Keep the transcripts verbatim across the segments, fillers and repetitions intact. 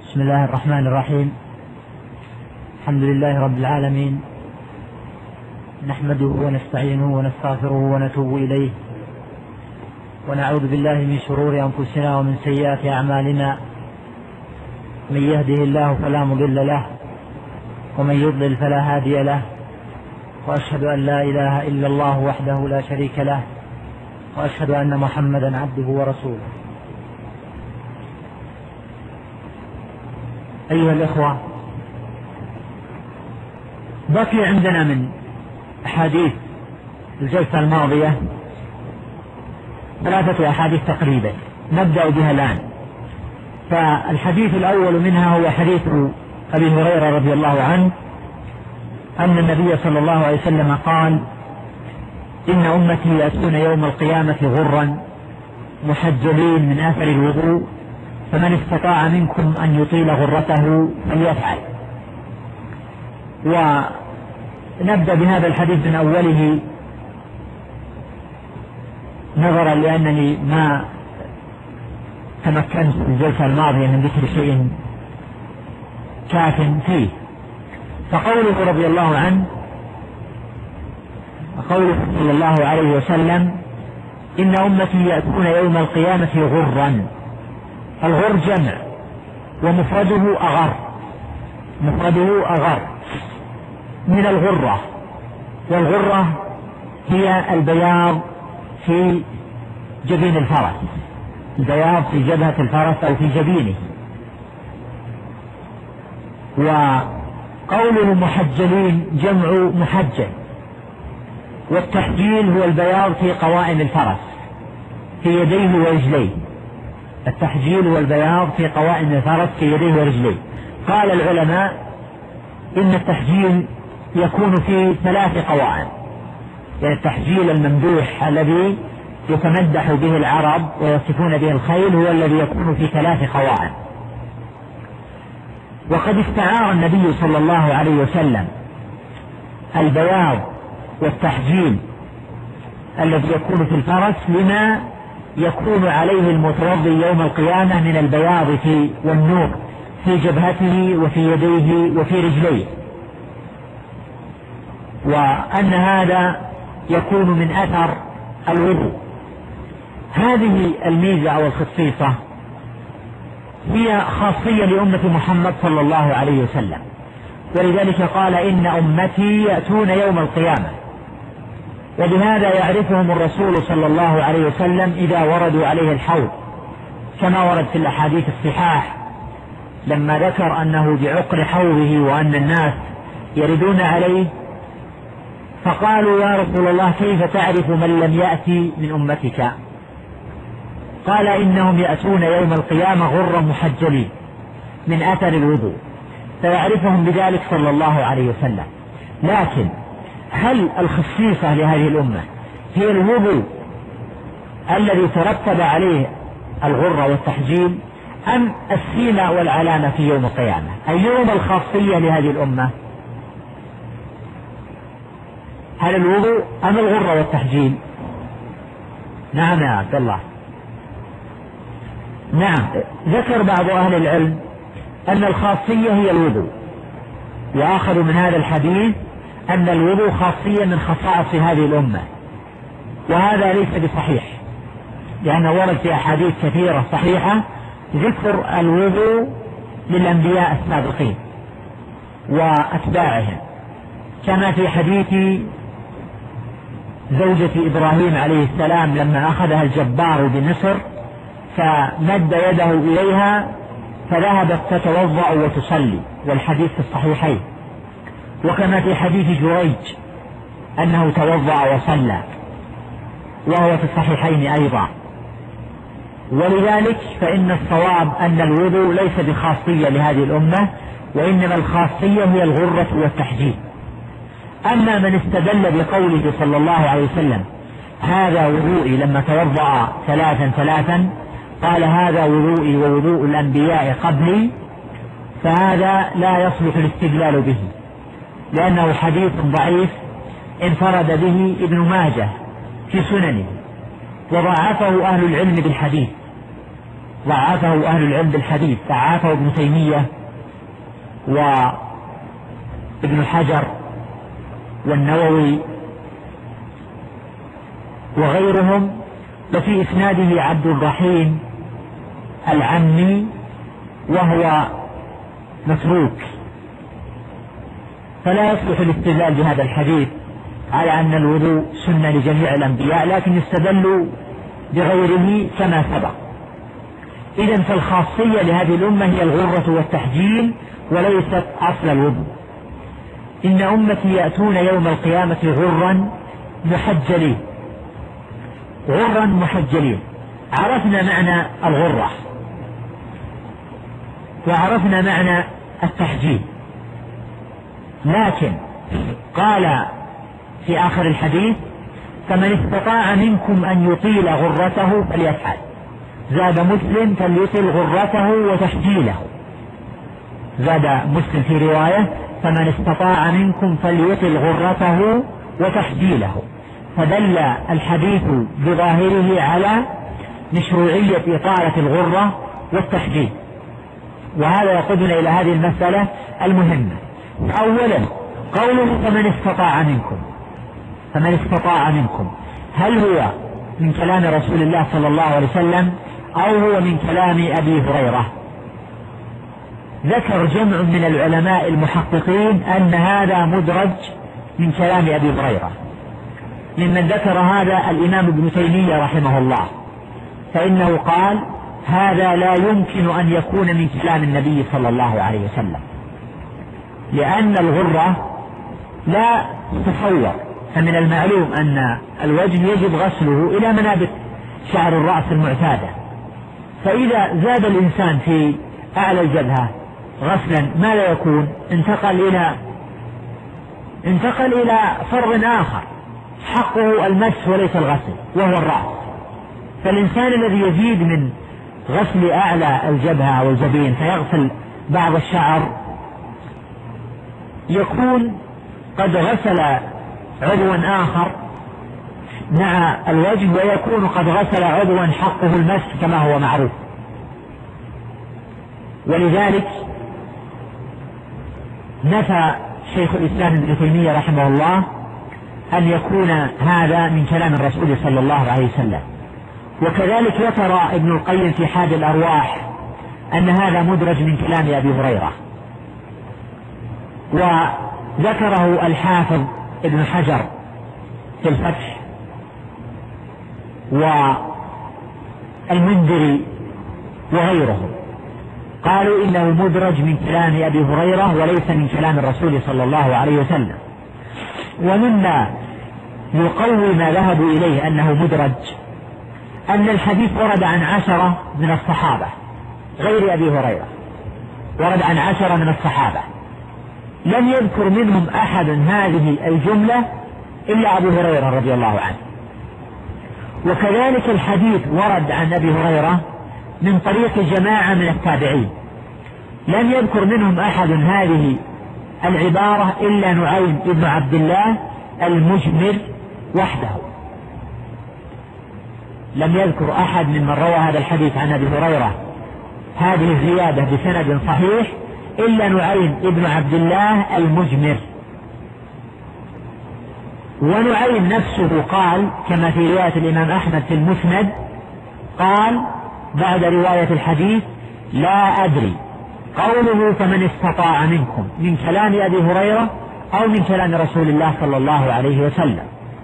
بسم الله الرحمن الرحيم. الحمد لله رب العالمين، نحمده ونستعينه ونستغفره ونتوب إليه، ونعوذ بالله من شرور أنفسنا ومن سيئات أعمالنا. من يهده الله فلا مضل له، ومن يضلل فلا هادي له، وأشهد أن لا إله إلا الله وحده لا شريك له، وأشهد أن محمدا عبده ورسوله. أيها الإخوة، بقي عندنا من أحاديث الجلسة الماضية ثلاثة أحاديث تقريبا نبدأ بها الآن. فالحديث الأول منها هو حديث أبي هريرة رضي الله عنه أن النبي صلى الله عليه وسلم قال: إن أمتي يأتون يوم القيامة غرا محجلين من آثر الوضوء، فمن استطاع منكم أن يطيل غرته فليفعل. ونبدأ بهذا الحديث من أوله نظرا لأنني ما تمكنت في الجلسة الماضية من ذكر شيء كاف فيه. فقوله رضي الله عنه وقوله صلى الله عليه وسلم: إن أمتي يأتون يوم القيامة غرا. الغر جمع ومفرده أغر، مفرده أغر من الغرة، والغرة هي البياض في جبين الفرس، البياض في جبهة الفرس أو في جبينه. وقوله محجلين جمع محجل، والتحجيل هو البياض في قوائم الفرس في يديه ورجليه. التحجيل هو البياض في قوائم الفرس في يديه ورجليه. قال العلماء إن التحجيل يكون في ثلاث قوائم، يعني التحجيل الممدوح الذي يتمدح به العرب ويصفون به الخيل هو الذي يكون في ثلاث قوائم. وقد استعار النبي صلى الله عليه وسلم البياض والتحجيل الذي يكون في الفرس لما يكون عليه المتوضي يوم القيامة من البياض في والنور في جبهته وفي يديه وفي رجليه، وأن هذا يكون من أثر الوضوء. هذه الميزة أو الخصيصة هي خاصية لأمة محمد صلى الله عليه وسلم، ولذلك قال: إن أمتي يأتون يوم القيامة. وبهذا يعرفهم الرسول صلى الله عليه وسلم إذا وردوا عليه الحوض، كما ورد في الأحاديث الصحاح لما ذكر أنه بعقر حوضه وأن الناس يردون عليه، فقالوا: يا رسول الله، كيف تعرف من لم يأتي من أمتك؟ قال: إنهم يأتون يوم القيامة غرا محجلين من أثر الوضوء، فيعرفهم بذلك صلى الله عليه وسلم. لكن هل الخصيصة لهذه الأمة هي الوضوء الذي ترتب عليه الغرة والتحجيل، أم السيمة والعلامة في يوم القيامة؟ أيهما الخاصية لهذه الأمة؟ هل الوضوء أم الغرة والتحجيل؟ نعم يا عبد الله. نعم، ذكر بعض أهل العلم أن الخاصية هي الوضوء، وآخذوا من هذا الحديث أن الوضوء خاصية من خصائص هذه الأمة، وهذا ليس بصحيح، لأنه ورد في أحاديث كثيرة صحيحة ذكر الوضوء للأنبياء السابقين وأتباعهم، كما في حديث زوجة إبراهيم عليه السلام لما أخذها الجبار بمصر فمد يده إليها فذهبت تتوضأ وتصلي، والحديث في الصحيحين. وكما في حديث جريج أنه توضأ وصلى، وهو في الصحيحين أيضا. ولذلك فإن الصواب أن الوضوء ليس بخاصية لهذه الأمة، وإنما الخاصية هي الغرة والتحجيل. أما من استدل بقوله صلى الله عليه وسلم: هذا وضوئي لما توضأ ثلاثا ثلاثا، قال: هذا وضوئي ووضوء الأنبياء قبلي، فهذا لا يصلح الاستدلال به، لأنه حديث ضعيف انفرد به ابن ماجه في سننه، وضاعفه أهل العلم بالحديث، ضعفه أهل العلم بالحديث، ضعفه ابن تيمية وابن حجر والنووي وغيرهم، وفي إسناده عبد الرحيم العمي وهو متروك، فلا يصلح الاستدلال بهذا الحديث على أن الوضوء سنة لجميع الأنبياء، لكن يستدل بغيره كما سبق. إذن فالخاصية لهذه الأمة هي الغرة والتحجيل وليست أصل الوضوء. إن أمتي يأتون يوم القيامة غرا محجلين، غرا محجلين. عرفنا معنى الغرة وعرفنا معنى التحجيل، لكن قال في آخر الحديث: فمن استطاع منكم أن يطيل غرته فليفعل. زاد مسلم: فليطيل غرته وتحجيله. زاد مسلم في رواية: فمن استطاع منكم فليطيل غرته وتحجيله. فدل الحديث بظاهره على مشروعية إطالة الغرة والتحجيل، وهذا يقودنا إلى هذه المسألة المهمة. أولا قوله فمن استطاع منكم، فمن استطاع منكم، هل هو من كلام رسول الله صلى الله عليه وسلم أو هو من كلام أبي هريرة؟ ذكر جمع من العلماء المحققين أن هذا مدرج من كلام أبي هريرة. ممن ذكر هذا الإمام ابن تيمية رحمه الله، فإنه قال: هذا لا يمكن أن يكون من كلام النبي صلى الله عليه وسلم، لأن الغرة لا تصور، فمن المعلوم أن الوجه يجب غسله إلى منابت شعر الرأس المعتادة، فإذا زاد الإنسان في أعلى الجبهة غسلا ما لا يكون انتقل إلى انتقل إلى فرض آخر حقه المس وليس الغسل وهو الرأس. فالإنسان الذي يزيد من غسل أعلى الجبهة أو الجبين فيغسل بعض الشعر يكون قد غسل عضوا آخر مع الوجه، ويكون قد غسل عضوا حقه المس كما هو معروف. ولذلك نفى شيخ الإسلام ابن تيمية رحمه الله أن يكون هذا من كلام الرسول صلى الله عليه وسلم. وكذلك ذكر ابن القيم في حاد الأرواح أن هذا مدرج من كلام أبي هريرة، وذكره الحافظ ابن حجر في الفتح والمنذري وغيرهم، قالوا إنه مدرج من كلام أبي هريرة وليس من كلام الرسول صلى الله عليه وسلم. ومما يقوي ما ذهبوا إليه أنه مدرج أن الحديث ورد عن عشرة من الصحابة غير أبي هريرة، ورد عن عشرة من الصحابة لم يذكر منهم أحد هذه الجملة إلا أبو هريرة رضي الله عنه. وكذلك الحديث ورد عن أبي هريرة من طريق جماعة من التابعين لم يذكر منهم أحد هذه العبارة إلا نعيم ابن عبد الله المجمر وحده، لم يذكر أحد ممن روى هذا الحديث عن أبي هريرة هذه الزيادة بسند صحيح إلا نعيم ابن عبد الله المجمر. ونعيم نفسه قال كما في رواية الإمام أحمد في المسند، قال بعد رواية الحديث: لا أدري قوله فمن استطاع منكم من كلام أبي هريرة أو من كلام رسول الله صلى الله عليه وسلم.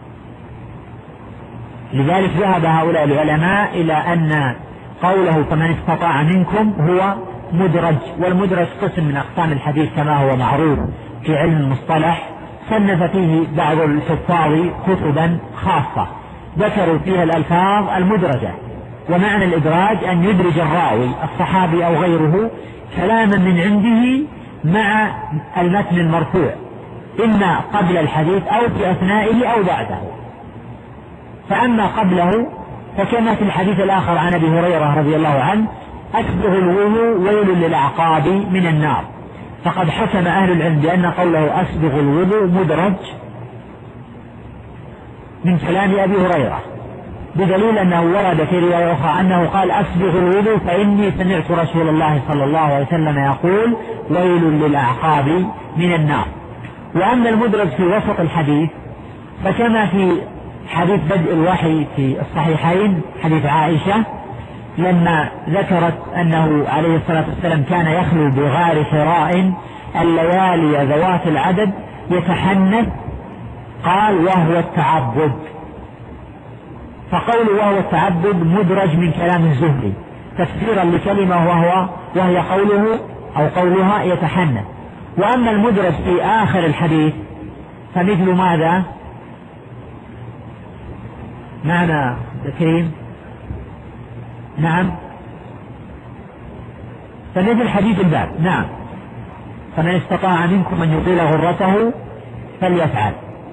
لذلك ذهب هؤلاء العلماء إلى أن قوله فمن استطاع منكم هو مدرج، والمدرج قسم من أقسام الحديث كما هو معروف في علم المصطلح، صنف فيه بعض الحفاظ كتبا خاصة ذكروا فيها الألفاظ المدرجة. ومعنى الإدراج أن يدرج الراوي الصحابي أو غيره كلاما من عنده مع المتن المرفوع، إما قبل الحديث أو في أثنائه أو بعده. فأما قبله فكما في الحديث الآخر عن أبي هريرة رضي الله عنه: أسبغ الوضوء ويل للأعقاب من النار. فقد حكم أهل العلم بأن قوله أسبغ الوضوء مدرج من كلام أبي هريرة، بدليل أنه ورد في رواية أخرى أنه قال أسبغ الوضوء فإني سمعت رسول الله صلى الله عليه وسلم يقول ويل للأعقاب من النار. وأما المدرج في وسط الحديث فكما في حديث بدء الوحي في الصحيحين حديث عائشة لما ذكرت أنه عليه الصلاة والسلام كان يخلو بغار حراء الليالي ذوات العدد يتحنث، قال وهو التعبد، فقول وهو التعبد مدرج من كلام الزهري تفسيرا لكلمة وهو وهي قوله أو قولها يتحنث. وأما المدرج في آخر الحديث فمثل ماذا؟ معنى كريم؟ نعم، فمثل حديث الباب. نعم، فمن استطاع منكم أن يطيل غرته فليفعل.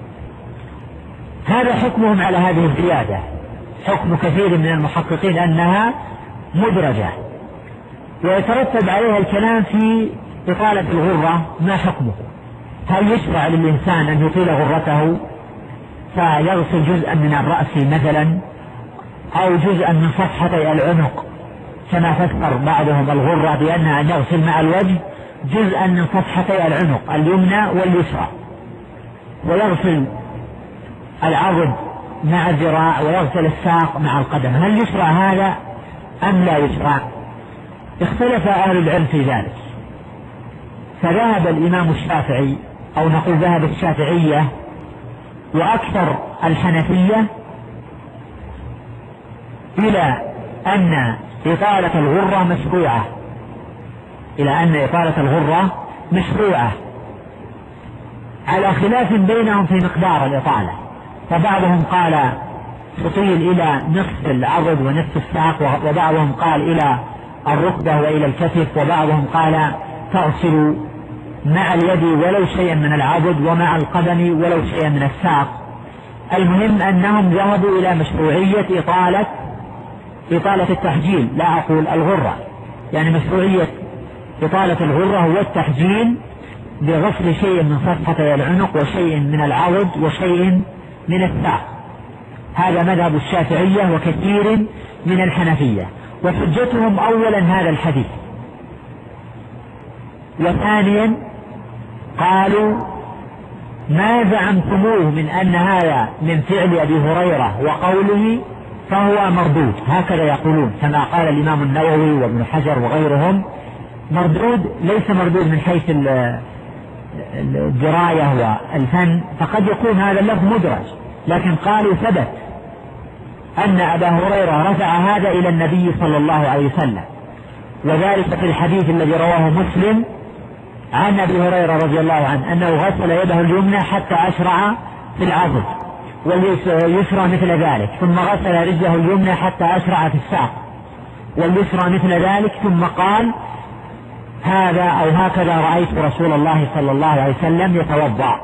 هذا حكمهم على هذه الزيادة، حكم كثير من المحققين أنها مدرجة، ويترتب عليها الكلام في إطالة الغرة ما حكمه؟ هل يشرع للإنسان أن يطيل غرته فيغسل جزءا من الرأس مثلا أو جزءا من صفحتي العنق كما فسر بعضهم الغرة بأنها أن يغسل مع الوجه جزءا من صفحتي العنق اليمنى واليسرى، ويغسل العضد مع الذراع ويغسل الساق مع القدم؟ هل يشرع هذا أم لا يشرع؟ اختلف أهل العلم في ذلك، فذهب الإمام الشافعي أو نقول ذهب الشافعية وأكثر الحنفية إلى أن إطالة الغرة مشروعة، إلى أن إطالة الغرة مشروعة على خلاف بينهم في مقدار الإطالة، فبعضهم قال تطيل إلى نصف العضد ونصف الساق، وبعضهم قال إلى الركبة وإلى الكتف، وبعضهم قال تغسل مع اليد ولو شيئا من العضد ومع القدم ولو شيئا من الساق. المهم أنهم ذهبوا إلى مشروعية إطالة إطالة التحجيل، لا أقول الغرة، يعني مشروعية إطالة الغرة هو التحجيل بغسل شيء من صفحتي العنق وشيء من العضد وشيء من الساق. هذا مذهب الشافعية وكثير من الحنفية، وحجتهم أولا هذا الحديث، وثانيا قالوا ما زعمتموه من أن هذا من فعل أبي هريرة وقوله فهو مردود، هكذا يقولون كما قال الإمام النووي وابن حجر وغيرهم، مردود ليس مردود من حيث الدراية والفن، فقد يكون هذا اللفظ مدرج، لكن قالوا ثبت أن أبا هريرة رفع هذا إلى النبي صلى الله عليه وسلم، وذلك في الحديث الذي رواه مسلم عن أبي هريرة رضي الله عنه أنه غسل يده اليمنى حتى أشرع في العضد واليسرى مثل ذلك، ثم غسل رجله اليمنى حتى أشرع في الساق واليسرى مثل ذلك، ثم قال هذا أو هكذا رأيت رسول الله صلى الله عليه وسلم يتوضأ.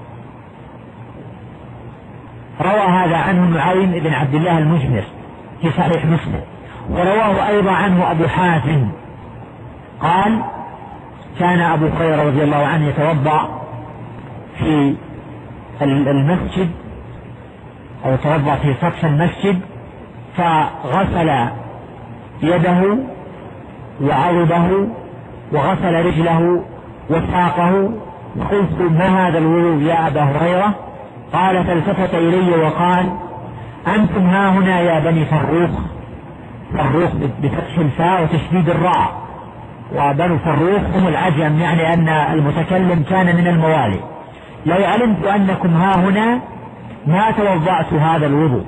روى هذا عنه نعيم بن عبد الله المجمر في صحيح مسلم، ورواه أيضا عنه أبو حاتم قال كان أبو هريرة رضي الله عنه يتوضأ في المسجد أو يتوضأ في سقف المسجد، فغسل يده وعضده وغسل رجله وساقه، وقلت ما هذا الوضوء يا أبا هريرة؟ قال فالتفت إلي وقال أنتم ها هنا يا بني فروخ، فروخ بفتح الفاء وتشديد الراء، وبنو فروخ هم العجم، يعني أن المتكلم كان من الموالي، لو علمت أنكم ها هنا ما توضأت هذا الوضوء.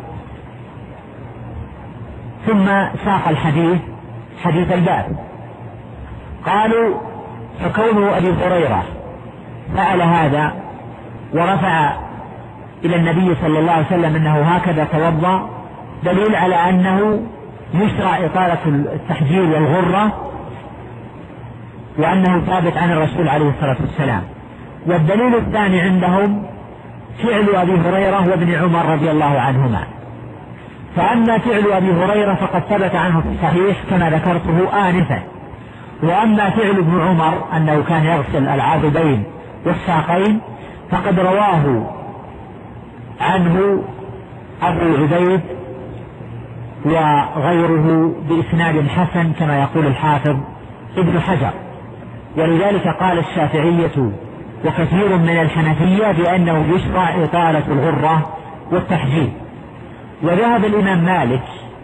ثم ساق الحديث حديث الباب. قالوا فكونه أبي هريرة فعل هذا ورفع إلى النبي صلى الله عليه وسلم أنه هكذا توضأ دليل على أنه يشرع إطالة التحجيل والغرة، وأنه ثابت عن الرسول عليه الصلاة والسلام. والدليل الثاني عندهم فعل أبي هريرة وابن عمر رضي الله عنهما. فأما فعل أبي هريرة فقد ثبت عنه في الصحيح كما ذكرته آنفا، وأما فعل ابن عمر أنه كان يغسل العاضدين والساقين فقد رواه عنه أبو عبيد وغيره بإسناد حسن كما يقول الحافظ ابن حجر. ولذلك قال الشافعية وكثير من الحنفية بأنه يشرع إطالة الغرة والتحجيل. وذهب الإمام مالك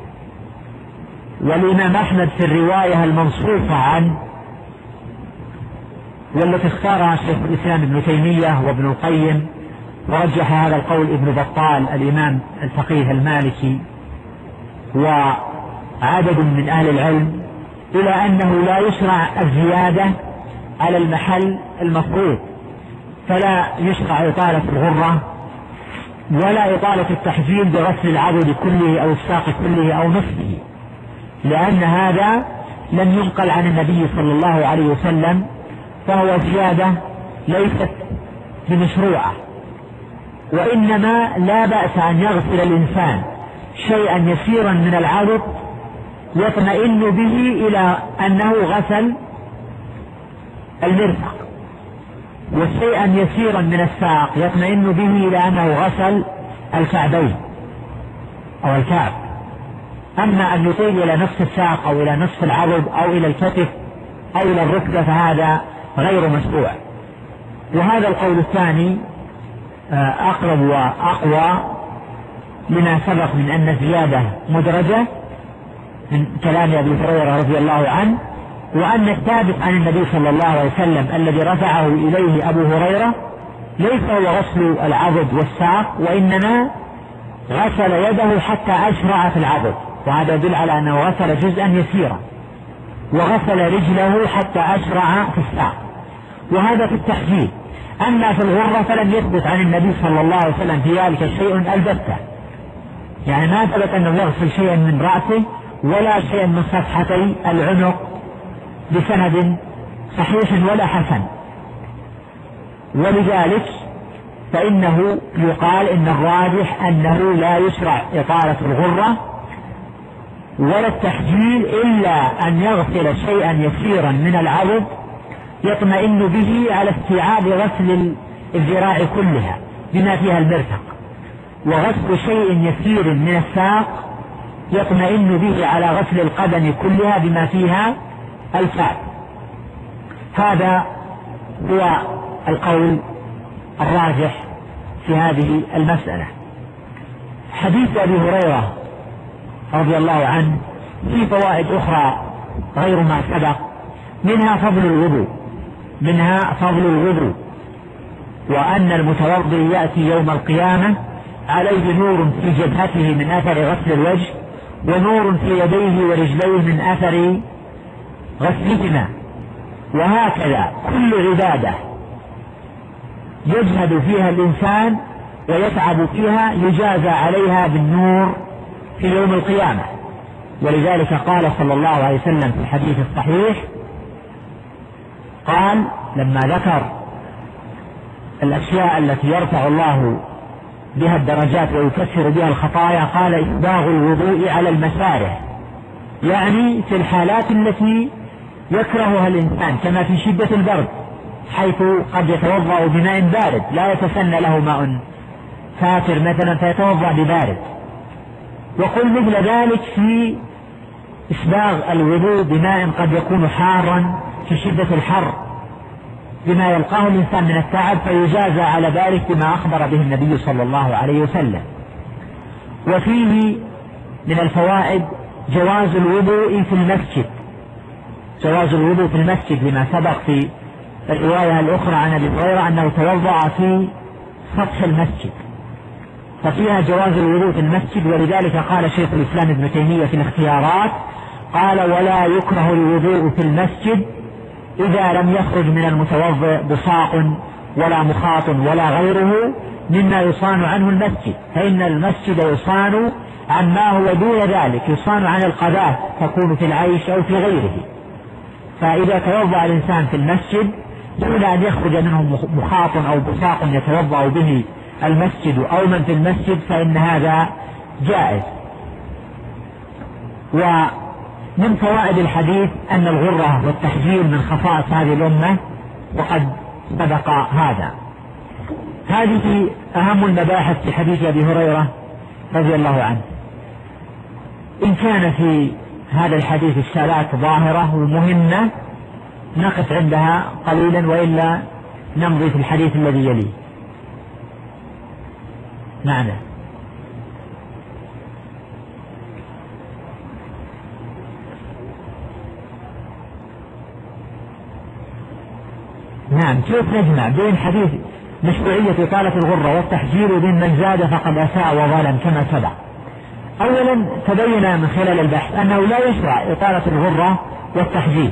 والإمام أحمد في الرواية المنصوصة عنه والتي اختارها شيخ الإسلام ابن تيمية وابن القيم، ورجح هذا القول ابن بطال الإمام الفقيه المالكي وعدد من أهل العلم، إلى أنه لا يشرع الزيادة على المحل المفروض، فلا يشرع إطالة الغرة ولا إطالة التحجيل بغسل العضد كله أو الساق كله أو نصفه، لأن هذا لم ينقل عن النبي صلى الله عليه وسلم، فهو زيادة ليست بمشروعة. وإنما لا بأس أن يغسل الإنسان شيئا يسيرا من العضد يطمئن به إلى أنه غسل المرفق، وشيئا يسيرا من الساق يطمئن به إلى أنه غسل الكعبين أو الكعب. أما أن يطيل إلى نصف الساق أو إلى نصف العضد أو إلى الكتف أو إلى الركبة فهذا غير مشروع. وهذا القول الثاني أقرب وأقوى لما سبق من أن الزيادة مدرجة من كلام أبي هريرة رضي الله عنه، وأن الثابت عن النبي صلى الله عليه وسلم الذي رفعه إليه أبو هريرة ليس هو غسل العضد والساق، وإنما غسل يده حتى أشرع في العضد، وهذا يدل على أنه غسل جزءا يسيرا، وغسل رجله حتى أشرع في الساق، وهذا في التحجيل. أما في الغرة فلم يثبت عن النبي صلى الله عليه وسلم في ذلك شيء البتة، يعني ما ثبت أنه يغسل شيئا من رأسه ولا شيئا من صفحتي العنق بسند صحيح ولا حسن. ولذلك فإنه يقال إن الراجح أنه لا يشرع إطالة الغرة ولا التحجيل إلا أن يغسل شيئا يسيرا من العضد يطمئن به على استيعاب غسل الذراع كلها بما فيها المرفق، وغسل شيء يسير من الساق يطمئن به على غسل القدم كلها بما فيها الكعب. هذا هو القول الراجح في هذه المسألة. حديث أبي هريرة رضي الله عنه في فوائد أخرى غير ما سبق، منها فضل الوضوء منها فضل الوضوء وأن المتوضئ يأتي يوم القيامة عليه نور في جبهته من أثر غسل الوجه، ونور في يديه ورجليه من أثر غسلهما. وهكذا كل عبادة يجهد فيها الإنسان ويتعب فيها يجازى عليها بالنور في يوم القيامة. ولذلك قال صلى الله عليه وسلم في الحديث الصحيح، قال لما ذكر الأشياء التي يرفع الله بها الدرجات ويكسر بها الخطايا، قال إسباغ الوضوء على المسارح، يعني في الحالات التي يكرهها الإنسان كما في شدة البرد، حيث قد يتوضأ بماء بارد لا يتسنى له ماء فاتر مثلا فيتوضأ ببارد. وقل مثل ذلك في إسباغ الوضوء بماء قد يكون حارا في شدة الحر بما يلقاه الإنسان من التعب، فيجازى على ذلك بما أخبر به النبي صلى الله عليه وسلم. وفيه من الفوائد جواز الوضوء في المسجد، جواز الوضوء في المسجد لما سبق في الرواية الأخرى عن أبي هريرة أنه توضأ في سطح المسجد، ففيها جواز الوضوء في المسجد. ولذلك قال شيخ الإسلام ابن تيمية في الاختيارات، قال ولا يكره الوضوء في المسجد إذا لم يخرج من المتوضئ بصاق ولا مخاط ولا غيره مما يصان عنه المسجد، فإن المسجد يصان عن ما هو دون ذلك، يصان عن القذاة تكون في العيش أو في غيره. فإذا توضأ الإنسان في المسجد دون أن يخرج منه مخاط أو بصاق يتوضأ به المسجد أو من في المسجد فإن هذا جائز. ومن فوائد الحديث أن الغرة والتحجيل من خصائص هذه الأمة، وقد سبق هذا. هذه أهم المباحث في حديث أبي هريرة رضي الله عنه. إن كان في هذا الحديث إشكالات ظاهرة ومهمة نقف عندها قليلا، وإلا نمضي في الحديث الذي يليه. معنى نعم. كيف نجمع بين حديث مشروعية إطالة الغرة والتحجير وبين من زاد فقد أساء وظلم كما سبق؟ أولا تبين من خلال البحث أنه لا يشرع إطالة الغرة والتحجير،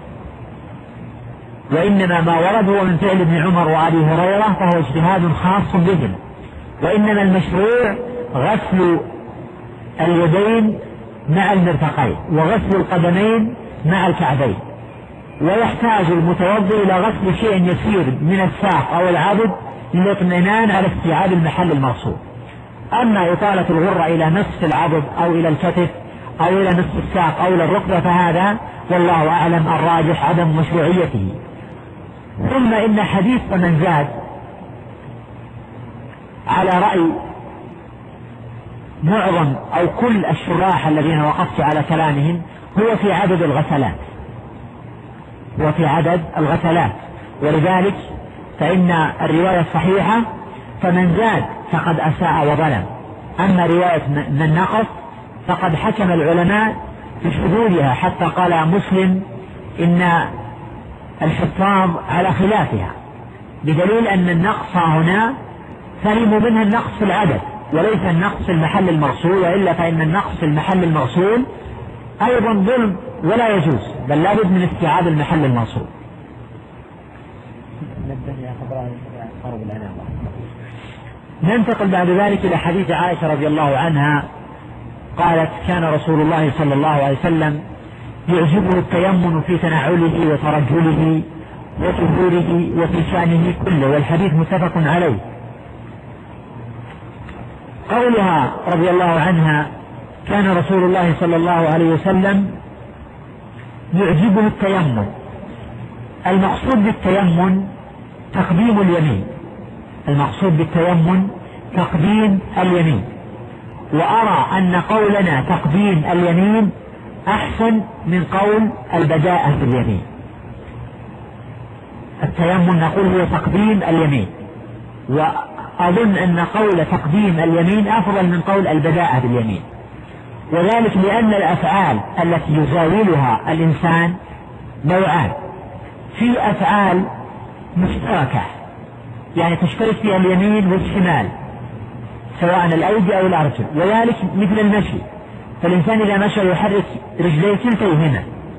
وإنما ما ورد هو من فعل ابن عمر وأبي هريرة فهو اجتهاد خاص بهم، وإنما المشروع غسل اليدين مع المرفقين وغسل القدمين مع الكعبين، ويحتاج المتوضئ إلى غسل شيء يسير من الساق أو العضد للاطمئنان على استيعاب المحل المغسول. أما إطالة الغرة إلى نصف العضد أو إلى الكتف أو إلى نصف الساق أو إلى الركبة فهذا والله أعلم الراجح عدم مشروعيته. ثم إن حديث من زاد على رأي معظم أو كل الشراح الذين وقفت على كلامهم هو في عدد الغسلات وفي عدد الغسلات، ولذلك فإن الرواية الصحيحة فمن زاد فقد أساء وظلم. أما رواية من نقص فقد حكم العلماء بشذوذها، حتى قال مسلم إن الحفاظ على خلافها، بدليل أن النقص هنا فهموا منها النقص في العدد وليس النقص في المحل المغسول، وإلا فإن النقص في المحل المغسول أيضا ظلم ولا يجوز، بل لا بد من استيعاب المحل المغسول. ننتقل بعد ذلك إلى حديث عائشة رضي الله عنها قالت: كان رسول الله صلى الله عليه وسلم يعجبه التيمم في تنعله وترجله وطهوره وفي شأنه كله، والحديث متفق عليه. قولها رضي الله عنها كان رسول الله صلى الله عليه وسلم يعجبه التيمم، المقصود بالتيمم تقديم اليمين، المقصود بالتيمم تقديم اليمين، وأرى أن قولنا تقديم اليمين أحسن من قول البداءة باليمين. التيمم نقول هو تقديم اليمين، وأظن أن قول تقديم اليمين أفضل من قول البداءة باليمين، وذلك لأن الأفعال التي يزاولها الإنسان نوعان: في أفعال مشتركة يعني تشترك فيها اليمين والشمال سواء الأيدي أو الأرجل، وذلك مثل المشي، فالإنسان إذا مشى يحرك رجليه كلتيهما،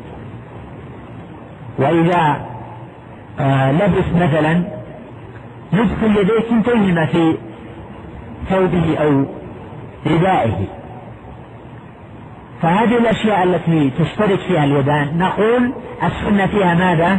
وإذا آه لبس مثلا يدخل يديه كلتيهما في ثوبه أو ردائه. فهذه الأشياء التي تشترك فيها اليدان نقول السنة فيها ماذا؟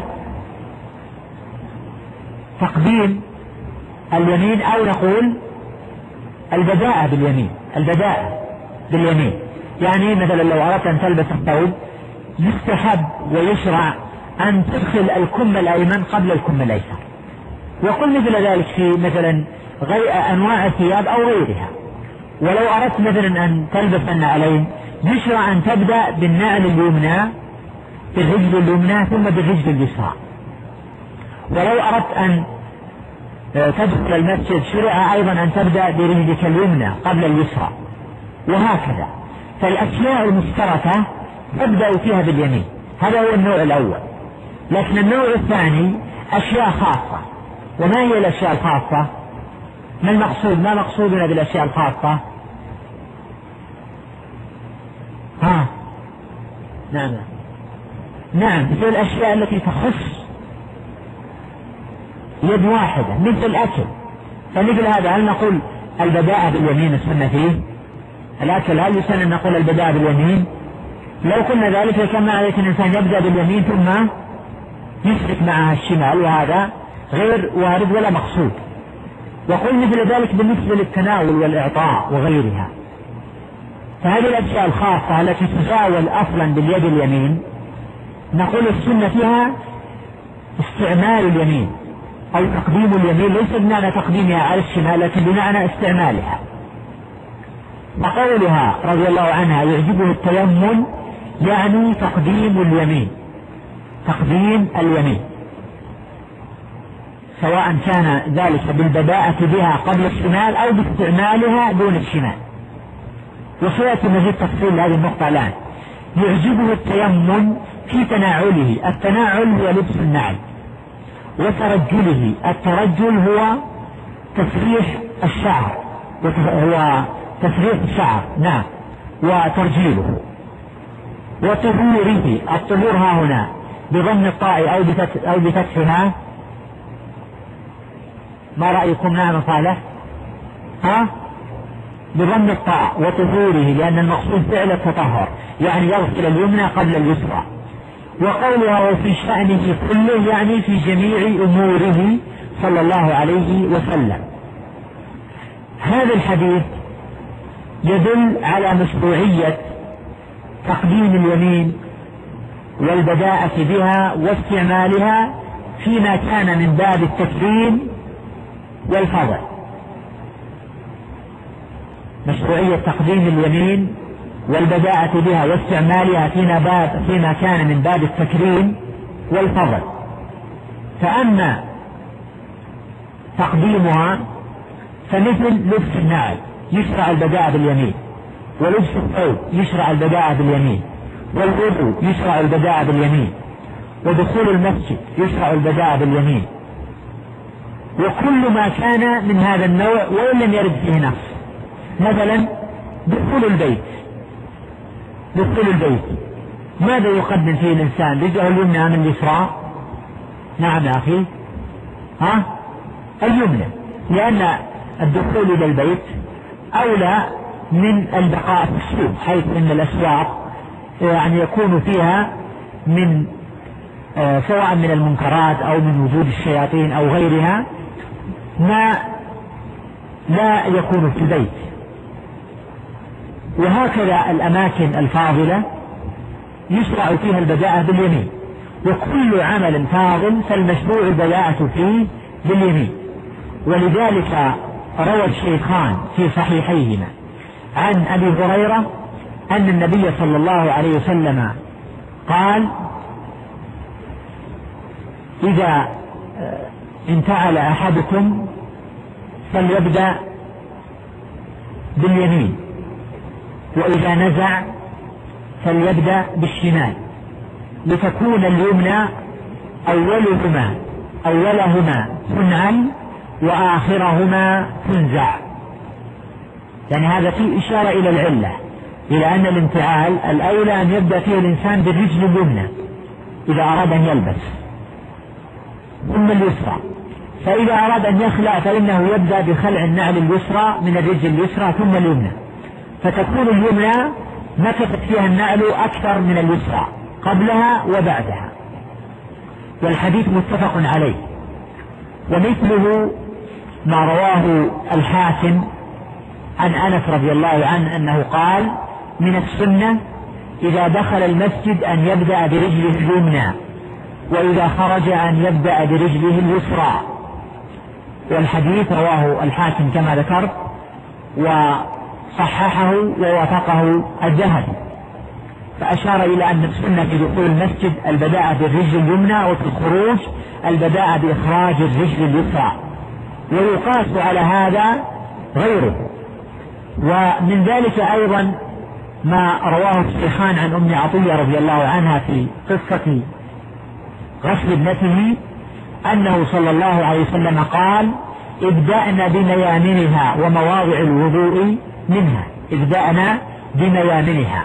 تقديم اليمين، أو نقول البداءة باليمين، البداءة باليمين. يعني مثلا لو أردت أن تلبس الثوب يستحب ويشرع أن تدخل الكم الأيمن قبل الكم الأيسر، وقل مثل ذلك في مثلا غير أنواع الثياب أو غيرها. ولو أردت مثلا أن تلبس النعلين يشرع أن تبدأ بالنعل اليمنى بالرجل اليمنى ثم بالرجل اليسرى. ولو أردت أن تدخل المسجد شرع أيضا أن تبدأ برجلك اليمنى قبل اليسرى، وهكذا. فالأشياء المشتركة تبدأ فيها باليمين، هذا هو النوع الأول. لكن النوع الثاني أشياء خاصة. وما هي الأشياء الخاصة؟ ما المقصود؟ ما مقصودنا بالأشياء الخاصة؟ ها نعم نعم مثل الأشياء التي تخص يد واحدة مثل الأكل. فمثل هذا هل نقول البداءة باليمين السنة فيه؟ الأكل هل يسن أن نقول البداءة باليمين؟ لو قلنا ذلك لكان معنى ذلك الإنسان يبدأ باليمين ثم يشرك معها الشمال، وهذا غير وارد ولا مقصود. وقل مثل ذلك بالنسبة للتناول والإعطاء وغيرها. فهذه الأشياء الخاصة التي تزاول أصلا باليد اليمين نقول السنة فيها استعمال اليمين أو تقديم اليمين، ليس بمعنى تقديمها على الشمال لكن بمعنى استعمالها. وقولها رضي الله عنها يعجبه التيمم يعني تقديم اليمين، تقديم اليمين، سواء كان ذلك بالبداءة بها قبل الشمال أو باستعمالها دون الشمال. وسيأتي مزيد تفصيل هذه النقطة الآن. يعجبه التيمم في تناعله، التناعل هو لبس النعل، وترجله، الترجل هو تسريح الشعر، هو تسريح الشعر نعم، وترجيله. وطهوره، الطهور ها هنا بضم الطاء أو بفتح أو بفتحها، ما رأيكم نعم صالح؟ ها؟ بضم الطاء وطهوره، لأن المقصود فعل التطهر، يعني يغسل اليمنى قبل اليسرى. وقولها وفي شأنه كله يعني في جميع أموره صلى الله عليه وسلم. هذا الحديث يدل على مشروعية تقديم اليمين والبداءة بها واستعمالها فيما كان من باب التكريم والفضل. مشروعية تقديم اليمين والبداءة بها واستعمالها فيما, باب فيما كان من باب التكريم والفضل. فأما تقديمها فمثل لبس النعل يشرع البداءة باليمين، ولبس الثوب يشرع البداءة باليمين، والوضوء يشرع البداءة باليمين، ودخول المسجد يشرع البداءة باليمين، وكل ما كان من هذا النوع وإن لم يرد فيه نص. مثلا دخول البيت، دخول البيت ماذا يقدم فيه الإنسان؟ رجله اليمنى أم اليسرى؟ نعم يا أخي، ها؟ اليمنى، لأن الدخول إلى البيت أولى من البقاء في السوق، حيث أن الأسواق يعني يكون فيها من آه سواء من المنكرات أو من وجود الشياطين أو غيرها ما لا يكون في البيت. وهكذا الأماكن الفاضلة يشرع فيها البداءة باليمين، وكل عمل فاضل فالمشروع البداءة فيه باليمين. ولذلك روى الشيخان في صحيحيهما عن أبي هريرة أن النبي صلى الله عليه وسلم قال: إذا انتعل أحدكم فليبدأ باليمين، وإذا نزع فليبدأ بالشمال، لتكون اليمنى أولهما أولهما تنعل وآخرهما تنزع. يعني هذا فيه إشارة إلى العلة، إلى أن الانتعال الأولى أن يبدأ فيه الإنسان بالرجل اليمنى إذا أراد أن يلبس، ثم اليسرى، فإذا أراد أن يخلع فإنه يبدأ بخلع النعل اليسرى من الرجل اليسرى ثم اليمنى، فتكون اليمنى مكثت فيها النعل أكثر من اليسرى قبلها وبعدها. والحديث متفق عليه. ومثله ما رواه الحاكم عن أنس رضي الله عنه أنه قال: من السنة إذا دخل المسجد أن يبدأ برجله اليمنى، وإذا خرج أن يبدأ برجله اليسرى. والحديث رواه الحاكم كما ذكرت، وصححه ووافقه الذهبي، فأشار إلى أن السنة في دخول المسجد البداءة بالرجل اليمنى، وفي الخروج البداءة بإخراج الرجل اليسرى. ويقاس على هذا غيره. ومن ذلك أيضا ما رواه الشيخان عن أم عطية رضي الله عنها في قصة غسل ابنته أنه صلى الله عليه وسلم قال: ابدأنا بميامنها ومواضع الوضوء منها، ابدأنا بميامنها.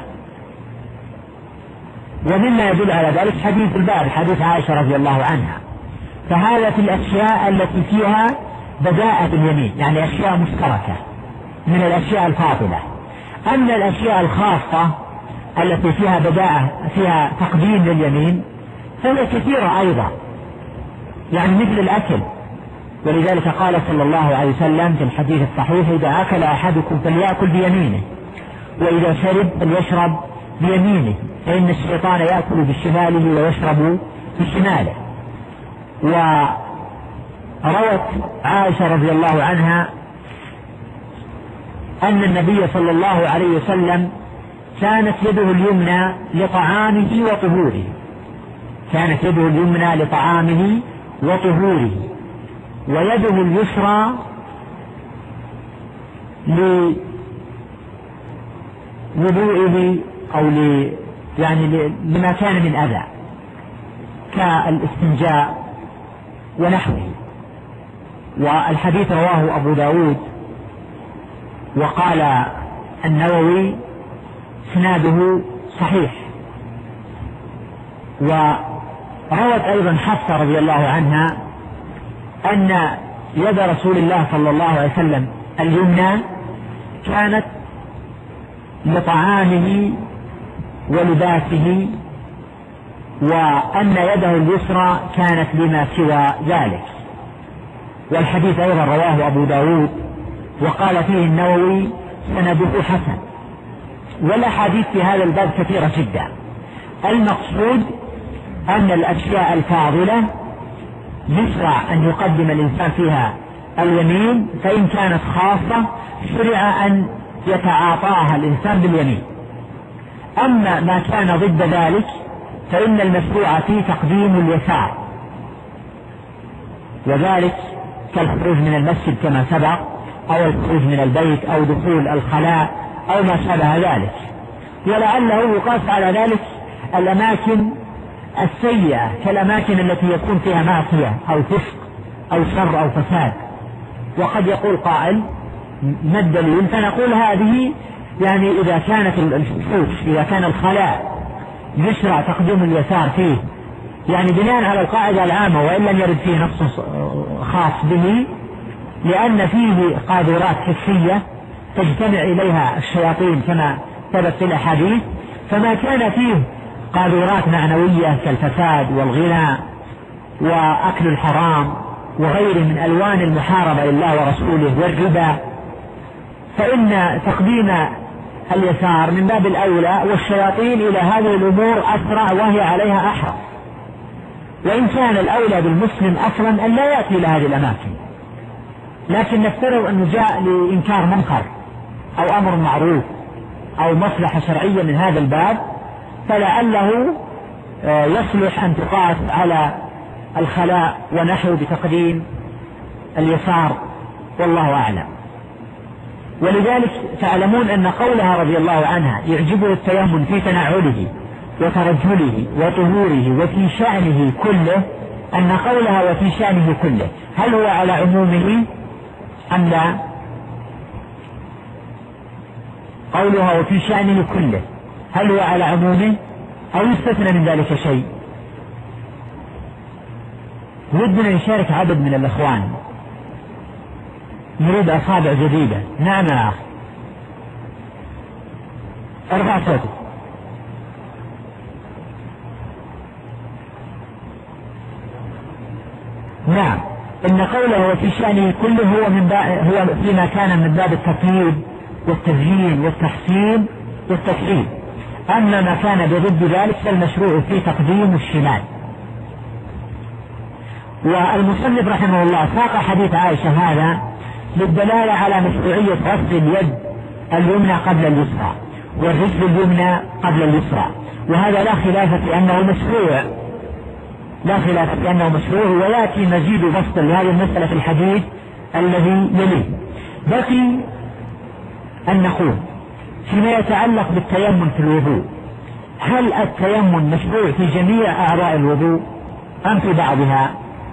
ومما يدل على ذلك حديث الباب، حديث عائشة رضي الله عنها. فهذا في الأشياء التي فيها بداءة باليمين، يعني أشياء مشتركة من الأشياء الفاضلة. أما الأشياء الخاصة التي فيها بداءة فيها تقديم لليمين فهي كثيرة أيضا، يعني مثل الأكل. ولذلك قال صلى الله عليه وسلم في الحديث الصحيح: إذا أكل أحدكم فليأكل بيمينه، وإذا شرب فليشرب بيمينه، فإن الشيطان يأكل بشماله ويشرب بشماله. وروت عائشة رضي الله عنها أن النبي صلى الله عليه وسلم كانت يده اليمنى لطعامه وطهوره، كانت يده اليمنى لطعامه وطهوره، ويده اليسرى لوضوئه أو ل يعني لما كان من أذى كالاستنجاء ونحوه. والحديث رواه أبو داود، وقال النووي سناده صحيح. وروت أيضا حفصة رضي الله عنها أن يد رسول الله صلى الله عليه وسلم اليمنى كانت لطعامه ولباسه، وأن يده اليسرى كانت لما سوى ذلك. والحديث أيضا رواه أبو داود، وقال فيه النووي سنده حسن. والأحاديث في هذا الباب كثيرة جدا. المقصود أن الأشياء الفاضلة يشرع أن يقدم الإنسان فيها اليمين، فإن كانت خاصة شرع أن يتعاطاها الإنسان باليمين. أما ما كان ضد ذلك فإن المشروع فيه تقديم اليسار، وذلك كالخروج من المسجد كما سبق، أو الخروج من البيت، أو دخول الخلاء، أو ما شابه ذلك. ولعله يقاس على ذلك الأماكن السيئة كالأماكن التي يكون فيها معصية أو فسق أو شر أو فساد. وقد يقول قائل ما الدليل؟ فنقول هذه يعني إذا كانت الفحوش، إذا كان الخلاء يشرع تقديم اليسار فيه، يعني بناء على القاعدة العامة وإن لم يرد فيه نص خاص به، لأن فيه قادرات حسية تجتمع إليها الشياطين كما ثبت في الأحاديث. فما كان فيه قادرات معنوية كالفساد والغنى وأكل الحرام وغيره من ألوان المحاربة لله ورسوله والربا، فإن تقديم اليسار من باب الأولى، والشياطين إلى هذه الأمور أسرع وهي عليها أحرص. وإن كان الأولى بالمسلم أصلا أن لا يأتي إلى هذه الأماكن، لكن نفترض أنه جاء لإنكار منكر أو أمر معروف أو مصلحة شرعية من هذا الباب، فلعله يصلح أن تقاس على الخلاء ونحو بتقديم اليسار، والله أعلم. ولذلك تعلمون أن قولها رضي الله عنها يعجبه التيمم في تنعله وترجله وطهوره وفي شأنه كله، أن قولها وفي شأنه كله هل هو على عمومه أم لا؟ قولها وفي شأنه كله هل هو على عمومه أو يستثنى من ذلك شيء؟ ودنا نشارك عدد من الأخوان، نريد أصابع جديدة. نعم يا أخي، ارفع صوتك. نعم، إن قوله وفي شأنه كله هو من هو فيما كان من باب التطيب والتزيين والتحسين والتفعيل. أما ما كان بضد ذلك فالمشروع فيه تقديم الشمال. والمصنف رحمه الله ساق حديث عائشة هذا للدلالة على مشروعية غسل اليد اليمنى قبل اليسرى والرجل اليمنى قبل اليسرى، وهذا لا خلاف في أنه مشروع، لا خلاف في أنه مشروع. ويأتي مزيد بسط لهذه المسألة في الحديث الذي يليه. بقي أن نقول فيما يتعلق بالتيمم في الوضوء، هل التيمم مشروع في جميع أعضاء الوضوء أم في بعضها؟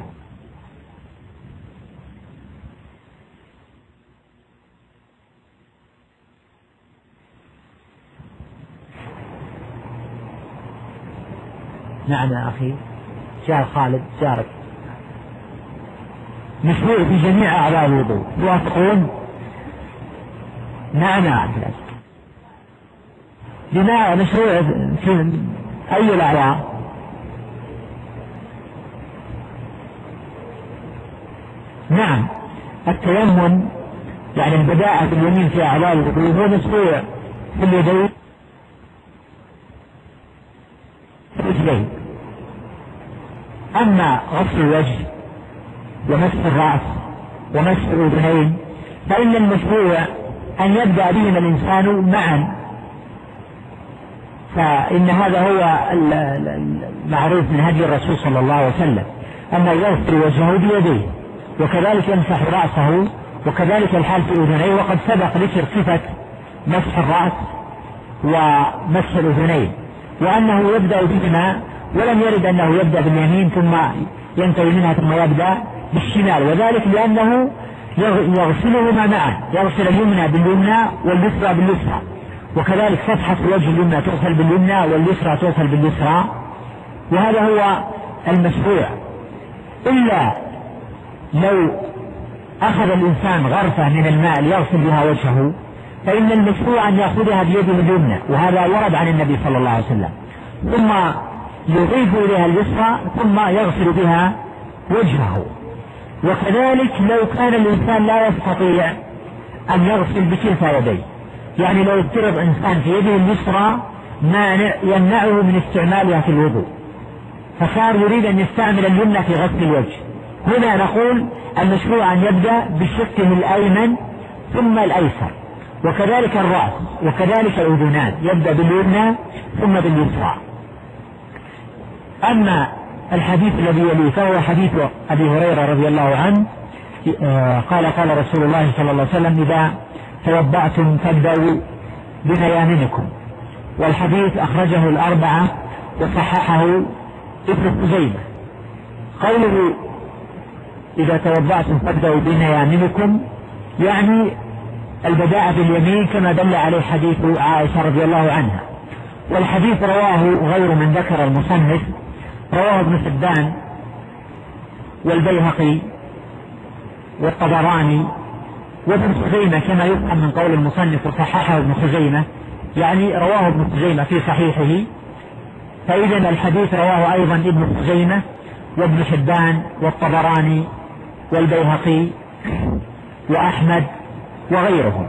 نعم يا أخي، جار خالد جارك، مشروع في جميع أعضاء الوضوء، توافقون؟ نعم يا عبد العزيز، بما مشروع في أي الأعضاء؟ نعم، التيمم يعني البداءة باليمين في أعضاء الوضوء هو مشروع في اليدين والرجلين. أما غسل الوجه ومسح الرأس ومسح الأذنين فإن المشروع أن يبدأ بهما الإنسان معا، فإن هذا هو المعروف من هدي الرسول صلى الله عليه وسلم، أنه يغسل وجهه بيديه، وكذلك يمسح رأسه، وكذلك الحال في أذنيه. وقد سبق ذكر صفة مسح الرأس ومسح الأذنين، وأنه يبدأ بهما، ولم يرد أنه يبدأ باليمين ثم ينتهي منها ثم يبدأ بالشمال، وذلك لأنه يغسلهما معا، يغسل اليمنى باليمنى واليسرى باليسرى، وكذلك صفحة الوجه اليمنى تغسل باليمنى واليسرى تغسل باليسرى، وهذا هو المشروع. إلا لو أخذ الإنسان غرفة من الماء ليغسل بها وجهه، فإن المشروع أن يأخذها بيده اليمنى، وهذا ورد عن النبي صلى الله عليه وسلم، ثم يضيف إليها اليسرى ثم يغسل بها وجهه. وكذلك لو كان الإنسان لا يستطيع أن يغسل بكلتا يديه، يعني لو افترض إنسان في يده اليسرى مانع يمنعه من استعمالها في الوضوء، فصار يريد أن يستعمل اليمنى في غسل الوجه، هنا نقول المشروع أن يبدأ بشقه الأيمن ثم الأيسر، وكذلك الرأس وكذلك الأذنان يبدأ باليمنى ثم باليسرى. أما الحديث الذي يليه فهو حديث أبي هريرة رضي الله عنه قال قال رسول الله صلى الله عليه وسلم: إذا توضأتم فابدأوا بميامنكم. والحديث أخرجه الأربعة وصححه ابن خزيمة. قوله إذا توضأتم فابدأوا بميامنكم يعني البداءة باليمين، كما دل عليه حديث عائشة رضي الله عنها. والحديث رواه غير من ذكر المصنف، رواه ابن حبان والبيهقي والطبراني وابن خزيمة، كما يفهم من قول المصنف وصححه ابن خزيمة، يعني رواه ابن خزيمة في صحيحه، فإذا الحديث رواه أيضا ابن خزيمة وابن حبان والطبراني والبيهقي وأحمد وغيرهم.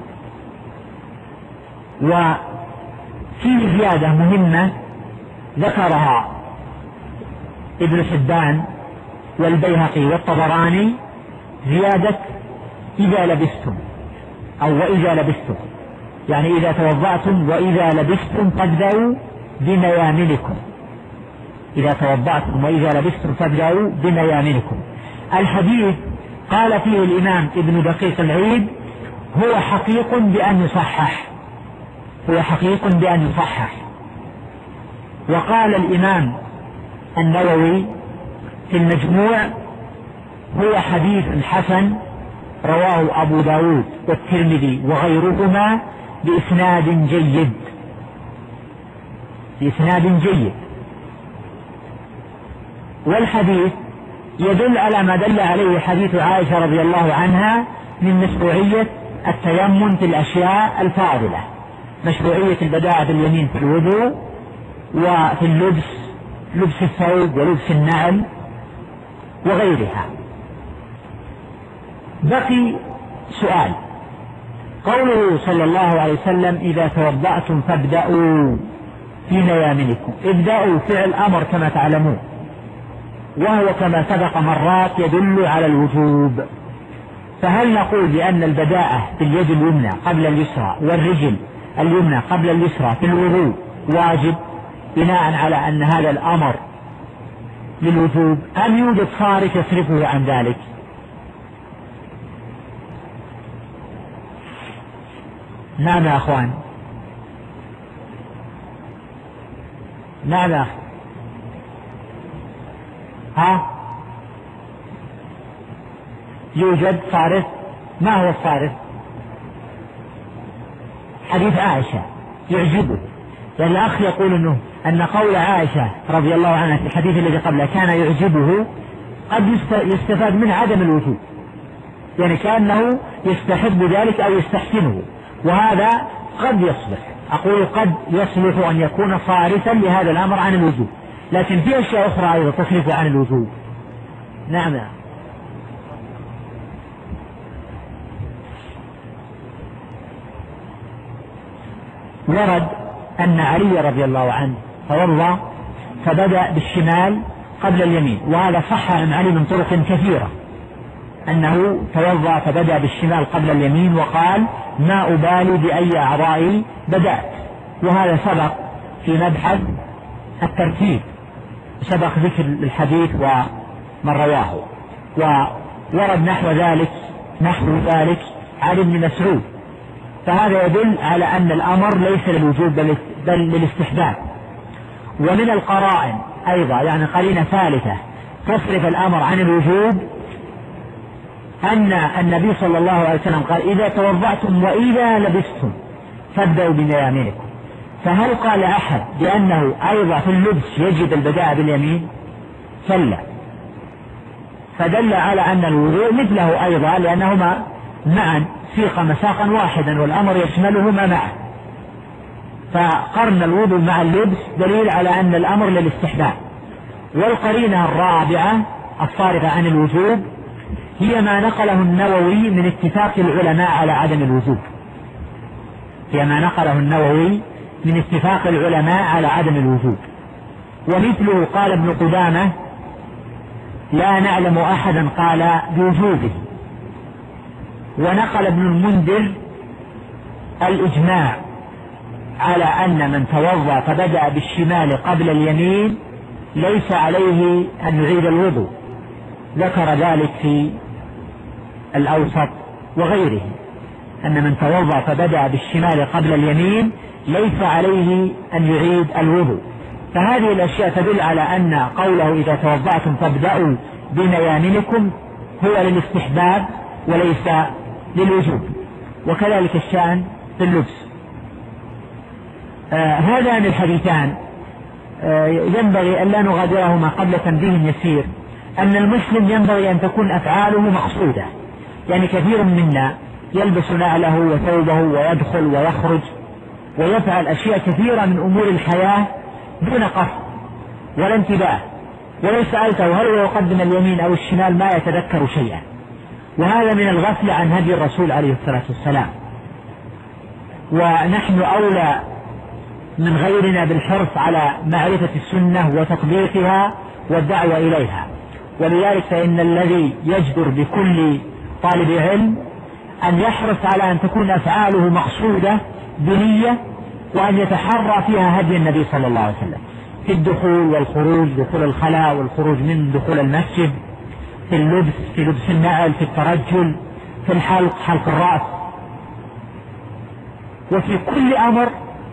وفي زيادة مهمة ذكرها ابن حبان والبيهقي والطبراني، زيادة إذا لبستم أو وإذا لبستم، يعني إذا توضأتم وإذا لبستم فابدأوا بميامنكم، إذا توضأتم وإذا لبستم فابدأوا بميامنكم. الحديث قال فيه الإمام ابن دقيق العيد هو حقيق بأن يصحح، هو حقيق بأن يصحح. وقال الإمام النووي في المجموع هو حديث حسن رواه أبو داود والترمذي وغيرهما بإسناد جيد، بإسناد جيد. والحديث يدل على ما دل عليه حديث عائشة رضي الله عنها من مشروعية التيمم في الأشياء الفاضلة، مشروعية البداءة باليمين في الوضوء وفي اللبس، لبس الثوب ولبس النعل وغيرها. بقي سؤال، قوله صلى الله عليه وسلم: إذا توضأتم فابدأوا في ميامنكم، ابدأوا فعل أمر كما تعلمون، وهو كما سبق مرات يدل على الوجوب. فهل نقول بأن البداءة باليد اليمنى قبل اليسرى والرجل اليمنى قبل اليسرى في الوضوء واجب بناء على أن هذا الأمر للوجوب، أم يوجد صارف يصرفه عن ذلك؟ نعم يا أخوان، نعم يا أخي، ها يوجد صارف. ما هو الصارف؟ حديث عائشة يعجبه، لأن الأخ يقول أنه أن قول عائشة رضي الله عنها في الحديث الذي قبله كان يعجبه، قد يستفاد من عدم الوجوب، يعني كأنه يستحب ذلك أو يستحسنه، وهذا قد يصلح، أقول قد يصلح أن يكون صارفا لهذا الأمر عن الوجوب، لكن في أشياء أخرى أيضا تصرف عن الوجوب. نعم. ورد أن علي رضي الله عنه توضأ فبدأ بالشمال قبل اليمين، وهذا صح عن علي من طرق كثيرة، أنه توضأ فبدأ بالشمال قبل اليمين وقال ما أبالي بأي أعضائي بدأت، وهذا سبق في مبحث الترتيب، سبق ذكر الحديث ومن رواه، وورد نحو ذلك نحو ذلك عن ابن مسعود، فهذا يدل على أن الأمر ليس للوجوب بل للاستحباب. ومن القرائن أيضا يعني قرينة ثالثة تصرف الأمر عن الوجوب أن النبي صلى الله عليه وسلم قال إذا توضأتم وإذا لبستم فابدأوا بميامنكم، فهل قال أحد بأنه أيضا في اللبس يجب البداء باليمين؟ كلا، فدل على أن الوضوء مثله أيضا لأنهما معا سيق مساقا واحدا والأمر يشملهما معا، فقرن الوضوء مع اللبس دليل على أن الأمر للاستحباب. والقرينة الرابعة الصارفة عن الوجوب هي ما نقله النووي من اتفاق العلماء على عدم الوجوب، هي ما نقله النووي من اتفاق العلماء على عدم الوجوب، ومثله قال ابن قدامة لا نعلم أحدا قال بوجوبه، ونقل ابن المنذر الإجماع على أن من توضأ فبدأ بالشمال قبل اليمين ليس عليه أن يعيد الوضوء، ذكر ذلك في الأوسط وغيره أن من توضأ فبدأ بالشمال قبل اليمين ليس عليه أن يعيد الوضوء. فهذه الأشياء تدل على أن قوله إذا توضأتم فابدأوا بميامنكم هو للاستحباب وليس للوجوب، وكذلك الشأن في اللبس. آه هذان الحديثان آه ينبغي أن لا نغادرهما قبل تنبيه يسير، أن المسلم ينبغي أن تكون أفعاله مقصودة، يعني كثير منا يلبس نعله وثوبه ويدخل ويخرج ويفعل أشياء كثيرة من أمور الحياة دون قصد ولا انتباه، ولو سألته هل هو يقدم اليمين أو الشمال ما يتذكر شيئا، وهذا من الغفلة عن هدي الرسول عليه الصلاة والسلام. ونحن أولى من غيرنا بالحرص على معرفة السنة وتطبيقها والدعوة إليها، ولذلك فإن الذي يجدر بكل طالب علم أن يحرص على أن تكون أفعاله مقصودة بنية، وأن يتحرى فيها هدي النبي صلى الله عليه وسلم في الدخول والخروج، دخول الخلاء والخروج من دخول المسجد، في اللبس، في لبس النعل، في الترجل، في الحلق، حلق الرأس، وفي كل أمر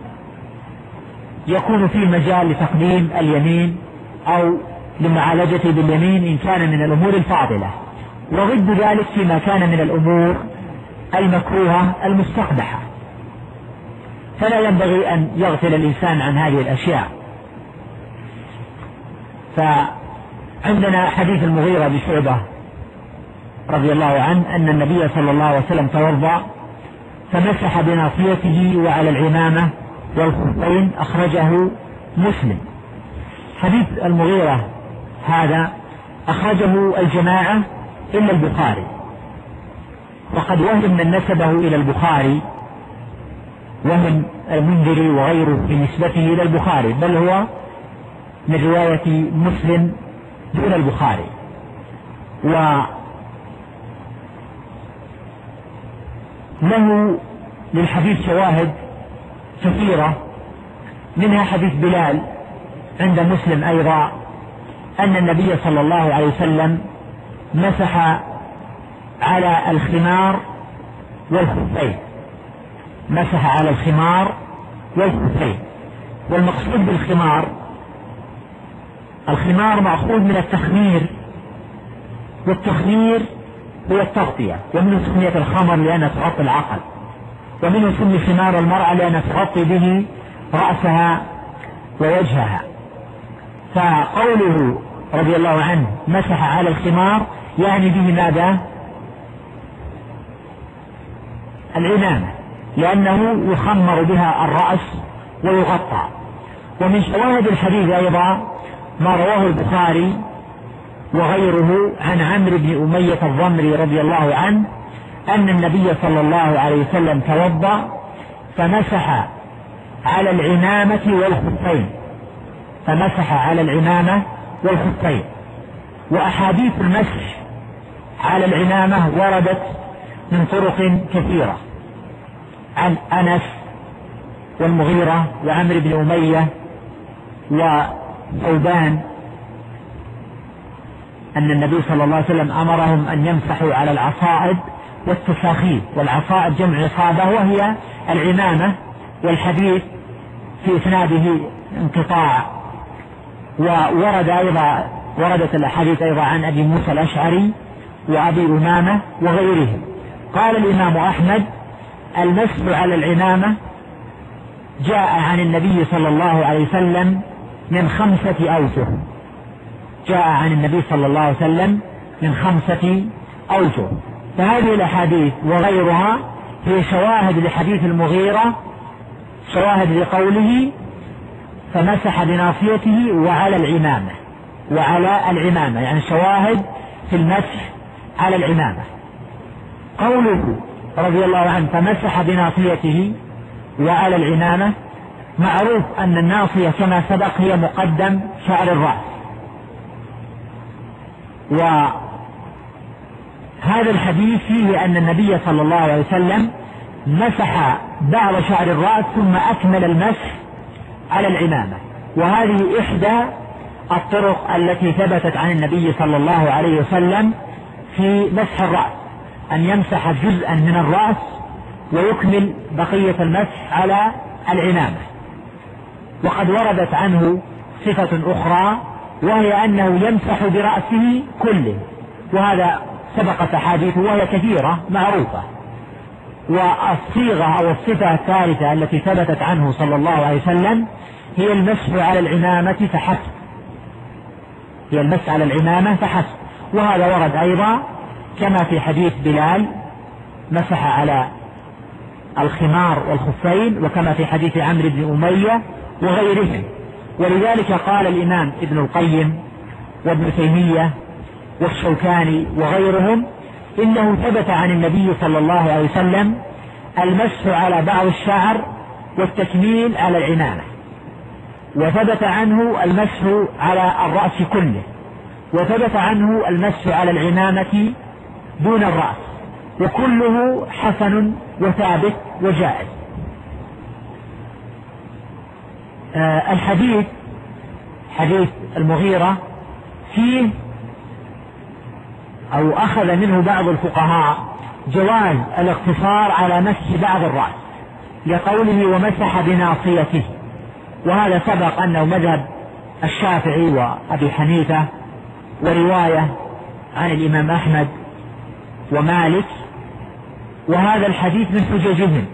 يكون فيه مجال لتقديم اليمين أو لمعالجته باليمين إن كان من الأمور الفاضلة، وضد ذلك فيما كان من الأمور المكروهة المستقبحة. فلا ينبغي أن يغفل الإنسان عن هذه الأشياء. فعندنا حديث المغيرة بشعبة رضي الله عنه أن النبي صلى الله عليه وسلم توضأ فمسح بناصيته وعلى العمامة والخفين، أخرجه مسلم. حديث المغيرة هذا أخرجه الجماعة إلا البخاري، وقد وهم من نسبه إلى البخاري وهم المنذري وغيره بنسبته إلى البخاري، بل هو من رواية مسلم دون البخاري. وله للحديث شواهد كثيرة، منها حديث بلال عند مسلم أيضا أن النبي صلى الله عليه وسلم مسح على الخمار والخفين، مسح على الخمار والخفين. والمقصود بالخمار، الخمار مأخوذ من التخمير، والتخمير هو التغطية، ومنه سميت الخمر لأنها تغطي العقل، ومنه سمي خمار المرأة لأنها تغطي به رأسها ووجهها. فقوله رضي الله عنه مسح على الخمار يعني به ماذا؟ العمامة، لأنه يخمر بها الرأس ويغطى. ومن شواهد الحديث أيضا ما رواه البخاري وغيره عن عمرو بن أمية الضمري رضي الله عنه أن النبي صلى الله عليه وسلم توضأ فمسح على العمامة والخفين، فمسح على العمامة والخفين. وأحاديث المسح على العمامة وردت من طرق كثيرة عن أنس والمغيرة وعمرو بن أمية وثوبان أن النبي صلى الله عليه وسلم أمرهم أن يمسحوا على العصائد والتساخيل، والعصائد جمع عصابة وهي العمامة، والحديث في إسناده انقطاع. وورد أيضا وردت الأحاديث أيضا عن أبي موسى الأشعري وأبي أمامة وغيرهم. قال الإمام أحمد: المسح على العمامة جاء عن النبي صلى الله عليه وسلم من خمسة أوجه، جاء عن النبي صلى الله عليه وسلم من خمسة أوجه. فهذه الأحاديث وغيرها هي شواهد لحديث المغيرة، شواهد لقوله فمسح بناصيته وعلى العمامة، وعلى العمامة يعني شواهد في المسح على العمامة. قوله رضي الله عنه فمسح بناصيته وعلى العمامة، معروف أن الناصية كما سبق هي مقدم شعر الرأس، وهذا الحديث فيه أن النبي صلى الله عليه وسلم مسح بعض شعر الرأس ثم أكمل المسح على العمامة. وهذه إحدى الطرق التي ثبتت عن النبي صلى الله عليه وسلم في مسح الرأس، أن يمسح جزءا من الرأس ويكمل بقية المسح على العمامة. وقد وردت عنه صفة أخرى وهي أنه يمسح برأسه كله، وهذا سبقت أحاديث وهي كثيرة معروفة. والصيغة أو الصفة الثالثة التي ثبتت عنه صلى الله عليه وسلم هي المسح على العمامة فحسب، هي المسح على العمامة فحسب. وهذا ورد أيضا كما في حديث بلال مسح على الخمار والخفين، وكما في حديث عمرو بن أمية وغيرهم. ولذلك قال الإمام ابن القيم وابن تيمية والشوكاني وغيرهم إنه ثبت عن النبي صلى الله عليه وسلم المسح على بعض الشعر والتكميل على العمامة، وثبت عنه المسح على الرأس كله، وثبت عنه المسح على العمامة دون الرأس، وكله حسن وثابت وجائز. آه الحديث حديث المغيرة فيه أو أخذ منه بعض الفقهاء جواز الاقتصار على مسح بعض الرأس لقوله ومسح بناصيته، وهذا سبق أنه مذهب الشافعي وأبي حنيفة ورواية عن الإمام أحمد ومالك، وهذا الحديث من حججهم.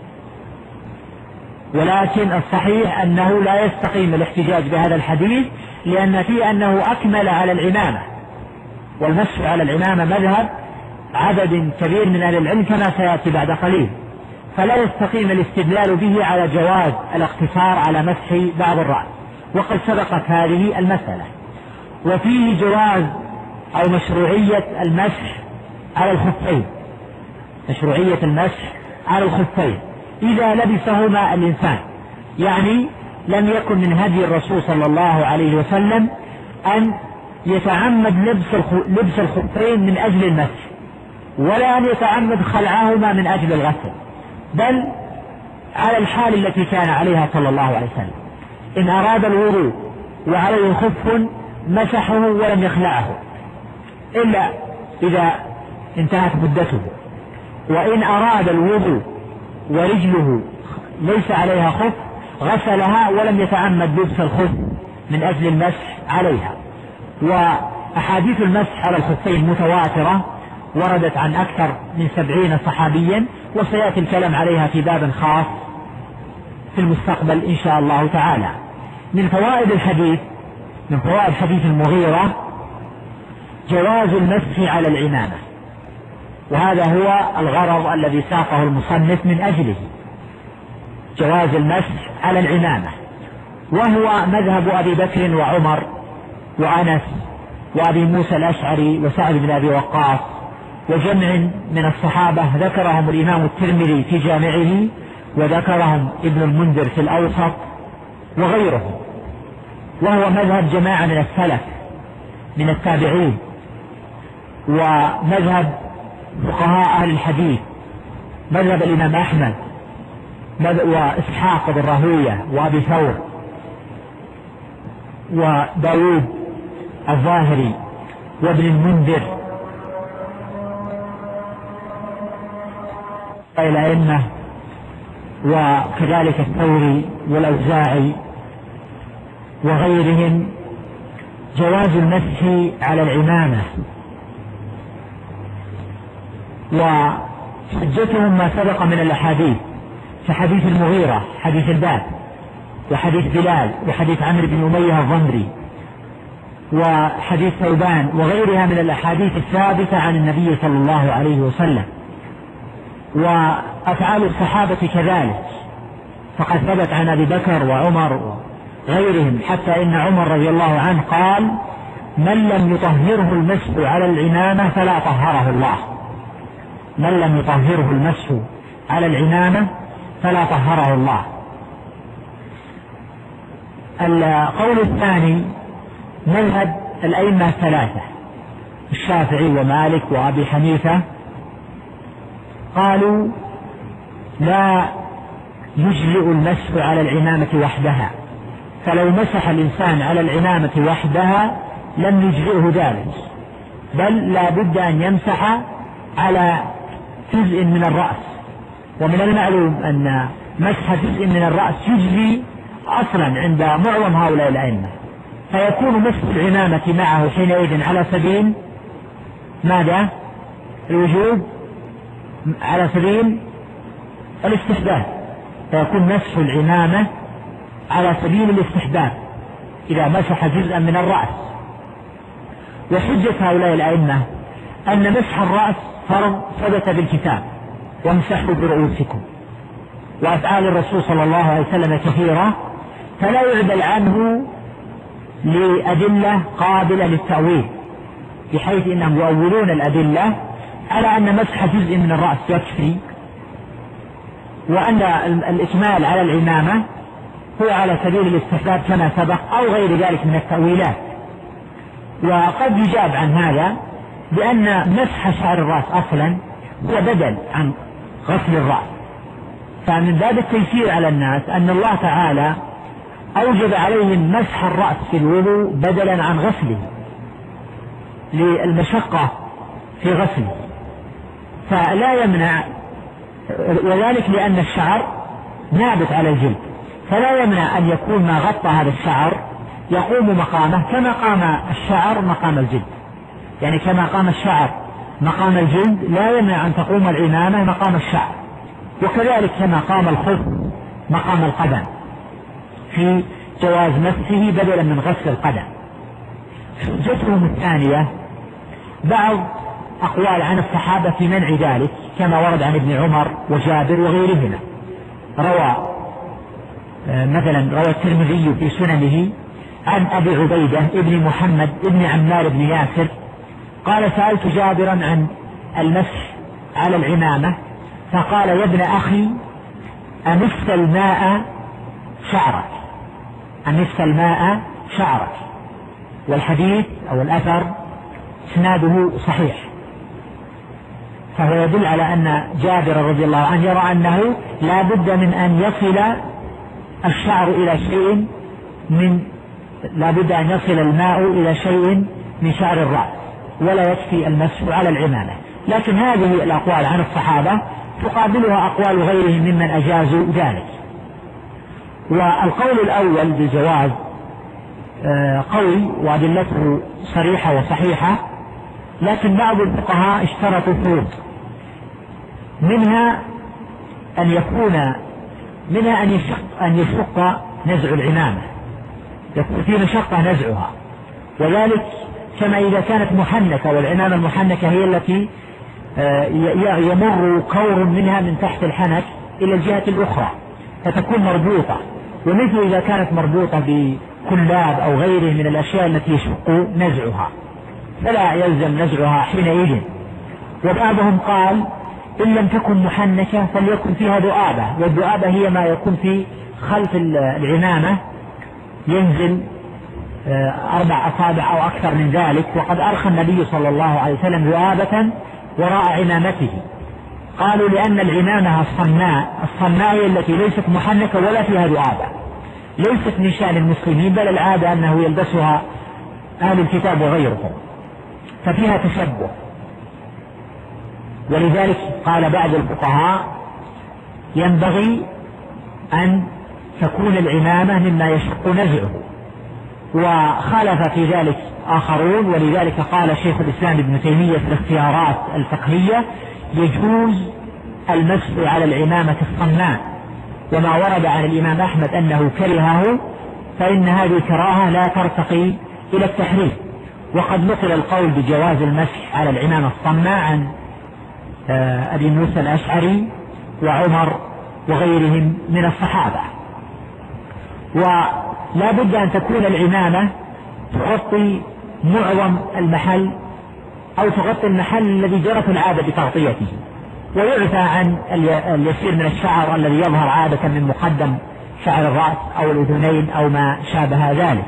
ولكن الصحيح أنه لا يستقيم الاحتجاج بهذا الحديث، لأن فيه أنه أكمل على العمامة، والمسح على العمامة مذهب عدد كبير من أهل العلم كما سيأتي بعد قليل، فلا يستقيم الاستدلال به على جواز الاقتصار على مسح بعض الرأس، وقد سبقت هذه المسألة. وفيه جواز أو مشروعية المسح على الخفين، مشروعية المسح على الخفين إذا لبسهما الإنسان، يعني لم يكن من هدي الرسول صلى الله عليه وسلم أن يتعمد لبس الخفين من أجل المسح، ولا أن يتعمد خلعهما من أجل الغسل، بل على الحال التي كان عليها صلى الله عليه وسلم. إن أراد الوضوء وعليه خف مسحه ولم يخلعه إلا إذا انتهت مدته، وإن أراد الوضوء ورجله ليس عليها خف غسلها ولم يتعمد لبس الخف من أجل المسح عليها. وأحاديث المسح على الخفين متواترة وردت عن أكثر من سبعين صحابيا، وسيأتي الكلام عليها في باب خاص في المستقبل إن شاء الله تعالى. من فوائد الحديث من فوائد حديث المغيرة جواز المسح على العمامة، وهذا هو الغرض الذي ساقه المصنف من أجله، جواز المسح على العمامة، وهو مذهب أبي بكر وعمر وأنس وأبي موسى الأشعري وسعد بن أبي وقاص وجمع من الصحابة ذكرهم الإمام الترمذي في جامعه، وذكرهم ابن المنذر في الأوسط وغيرهم، وهو مذهب جماعة من السلف من التابعين ومذهب فقهاء أهل الحديث مذهب الإمام أحمد وإسحاق بن راهوية وأبي ثور وداود الظاهري وابن المنذر الأئمة وكذلك الثوري والأوزاعي وغيرهم جواز المسح على العمامة، وحجتهم ما سبق من الأحاديث كحديث المغيرة حديث الباب وحديث بلال وحديث عمرو بن أمية الضمري وحديث ثوبان وغيرها من الأحاديث الثابتة عن النبي صلى الله عليه وسلم، وأفعال الصحابة كذلك، فقد ثبت عن أبي بكر وعمر وغيرهم حتى إن عمر رضي الله عنه قال: من لم يطهره المسح على العمامة فلا طهره الله. من لم يطهره المسح على العمامة فلا طهره الله. القول الثاني مذهب الأئمة الثلاثة الشافعي ومالك وأبي حنيفة، قالوا لا يجزئ المسح على العمامة وحدها، فلو مسح الإنسان على العمامة وحدها لم يجزئه ذلك، بل لا بد أن يمسح على جزء من الرأس. ومن المعلوم أن مسح جزء من الرأس يجزي أصلا عند معظم هؤلاء الأئمة، فيكون مسح العمامة معه حينئذ على سبيل ماذا؟ الوجوب، على سبيل الاستحباب، فيكون مسح العمامة على سبيل الاستحباب إذا مسح جزءا من الرأس. وحجة هؤلاء الأئمة أن مسح الرأس فرض ثبت بالكتاب وامسحوا برؤوسكم، وأفعال الرسول صلى الله عليه وسلم كثيرة، فلا يعدل عنه لأدلة قابلة للتأويل، بحيث إنهم يؤولون الأدلة على أن مسح جزء من الرأس يكفي، وأن الإكمال على العمامة هو على سبيل الاستحباب كما سبق، أو غير ذلك من التأويلات. وقد يجاب عن هذا بأن مسح شعر الرأس أصلا هو بدل عن غسل الرأس، فمن باب التيسير على الناس أن الله تعالى أوجب عليهم مسح الرأس في الوضوء بدلا عن غسله للمشقة في غسله، فلا يمنع، وذلك لأن الشعر نابت على الجلد، فلا يمنع أن يكون ما غطى هذا الشعر يقوم مقامه كما قام الشعر مقام الجلد، يعني كما قام الشعر مقام الجلد لا يمنع أن تقوم العمامة مقام الشعر، وكذلك كما قام الخف مقام القدم في جواز مسحه بدلا من غسل القدم. حجتهم الثانية بعض أقوال عن الصحابة في منع ذلك كما ورد عن ابن عمر وجابر وغيرهما. روى مثلا روى الترمذي في سننه عن أبي عبيدة ابن محمد ابن عمار بن ياسر قال: سألت جابرا عن المسح على العمامة فقال: يا ابن أخي أمس الماء شعرك، أمس الماء شعرك. والحديث أو الأثر اسناده صحيح، فهو يدل على أن جابر رضي الله عنه يرى أنه لا بد من أن يصل الشعر إلى شيء من لا بد أن يصل الماء إلى شيء من شعر الرأس، ولا يكفي المسح على العمامة. لكن هذه الأقوال عن الصحابة تقابلها أقوال غيرهم ممن أجازوا ذلك. والقول الأول بالجواز قوي وأدلته صريحة وصحيحة، لكن بعض الفقهاء اشترطوا فروض، منها أن يكون منها أن يشق, أن يشق نزع العمامة، يكون في مشقة نزعها، وذلك كما إذا كانت محنكة، والعمامة المحنكة هي التي يمر كور منها من تحت الحنك إلى الجهة الأخرى فتكون مربوطة، ومثل إذا كانت مربوطة بكلاب أو غيره من الأشياء التي يشق نزعها فلا يلزم نزعها حينئذ. وبعضهم قال: إن لم تكن محنكة فليكن فيها ذؤابة، والذؤابة هي ما يكون في خلف العمامة ينزل أربع أصابع أو أكثر من ذلك، وقد أرخى النبي صلى الله عليه وسلم ذؤابة وراء عمامته. قالوا لأن العمامة الصماء الصماء هي التي ليست محنكة ولا فيها ذؤابة، ليست من شأن المسلمين، بل العادة أنه يلبسها أهل الكتاب وغيرهم، ففيها تشبه. ولذلك قال بعض الفقهاء ينبغي أن تكون العمامة مما يشق نزعه، وخالف في ذلك آخرون. ولذلك قال شيخ الإسلام ابن تيمية في الاختيارات الفقهية يجوز المسح على العمامة الصماء، وما ورد عن الإمام أحمد أنه كرهه فإن هذه الكراهة لا ترتقي إلى التحريم. وقد نقل القول بجواز المسح على العمامة الصماء عن أبي موسى الأشعري وعمر وغيرهم من الصحابة. ولا بد أن تكون العمامة تغطي معظم المحل أو تغطي المحل الذي جرت العادة بتغطيته، ويعفى عن اليسير من الشعر الذي يظهر عادة من مقدم شعر الرأس أو الأذنين أو ما شابه ذلك.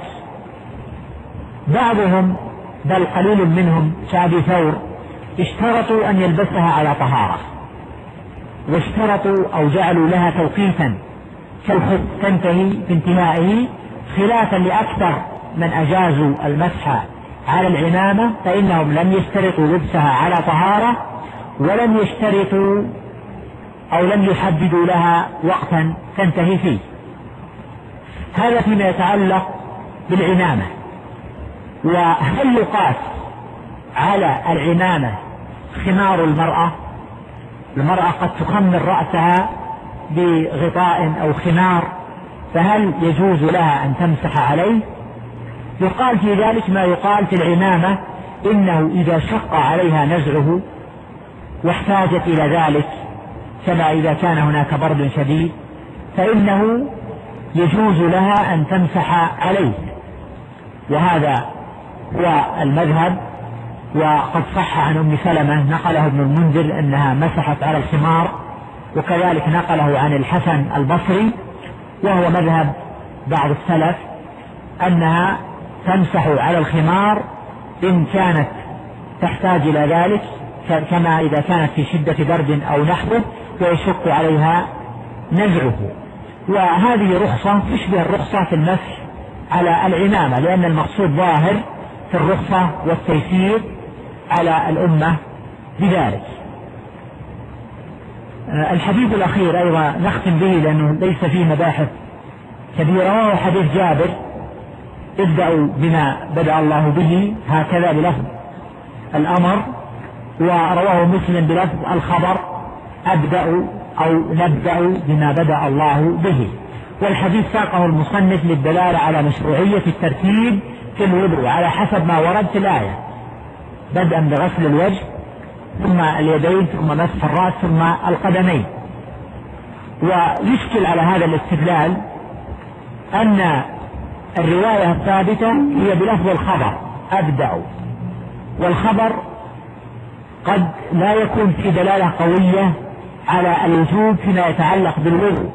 بعضهم بل قليل منهم كأبي ثور اشترطوا أن يلبسها على طهارة، واشترطوا أو جعلوا لها توقيتا كالخف تنتهي بانتهائه، خلافا لأكثر من أجازوا المسح على العمامة، فإنهم لم يشترطوا لبسها على طهارة ولم يشترطوا أو لم يحددوا لها وقتا تنتهي فيه. هذا فيما يتعلق بالعمامة. وهل يقاس على العمامة خمار المرأة؟ المرأة قد تخمر رأسها بغطاء أو خمار، فهل يجوز لها أن تمسح عليه؟ يقال في ذلك ما يقال في العمامة إنه إذا شق عليها نزعه واحتاجت إلى ذلك، كما إذا كان هناك برد شديد، فإنه يجوز لها أن تمسح عليه. وهذا هو المذهب. وقد صح عن أم سلمة نقله ابن المنذر أنها مسحت على الخمار، وكذلك نقله عن الحسن البصري، وهو مذهب بعض السلف أنها تمسح على الخمار إن كانت تحتاج إلى ذلك، كما إذا كانت في شدة برد أو نحوه ويشق عليها نزعه. وهذه رخصة تشبه الرخصة في المسح على العمامة، لأن المقصود ظاهر في الرخصة والتيسير على الأمة بذلك. الحديث الأخير أيضا نختم به لأنه ليس فيه مباحث كبيرة، وهو حديث جابر: ابدأوا بما بدأ الله به، هكذا بلفظ الأمر، ورواه مسلم بلفظ الخبر: أبدأوا أو نبدأ بما بدأ الله به. والحديث ساقه المصنف للدلالة على مشروعية الترتيب في الوضوء على حسب ما ورد في الآية، بدءا بغسل الوجه ثم اليدين ثم مسح الرأس ثم القدمين. ويشكل على هذا الاستدلال أن الرواية الثابتة هي بلفظ الخبر: أبدأ. والخبر قد لا يكون في دلالة قوية على الوجوب فيما يتعلق بالوضوء،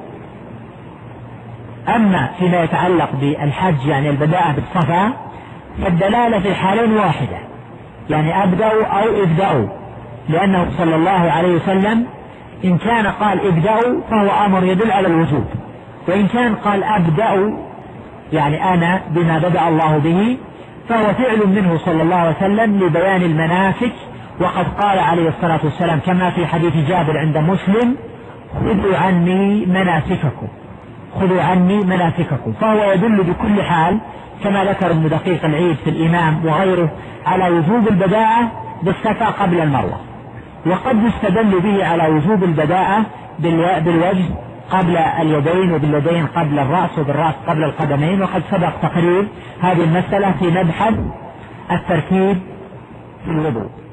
أما فيما يتعلق بالحج يعني البداءة بالصفا فالدلالة في الحالين واحدة، يعني أبدأوا أو ابدأوا، لأنه صلى الله عليه وسلم إن كان قال ابدأوا فهو أمر يدل على الوجوب، وإن كان قال أبدأوا يعني أنا بما بدأ الله به فهو فعل منه صلى الله عليه وسلم لبيان المناسك. وقد قال عليه الصلاة والسلام كما في حديث جابر عند مسلم: خذوا عني مناسككم، خذوا عني مناسككم. فهو يدل بكل حال كما ذكر ابن دقيق العيد في الإمام وغيره على وجوب البداءة بالصفا قبل المروة، وقد يستدل به على وجوب البداءة بالوجه قبل اليدين، وباليدين قبل الرأس، وبالرأس قبل القدمين. وقد سبق تقرير هذه المسألة في مبحث الترتيب في الوضوء.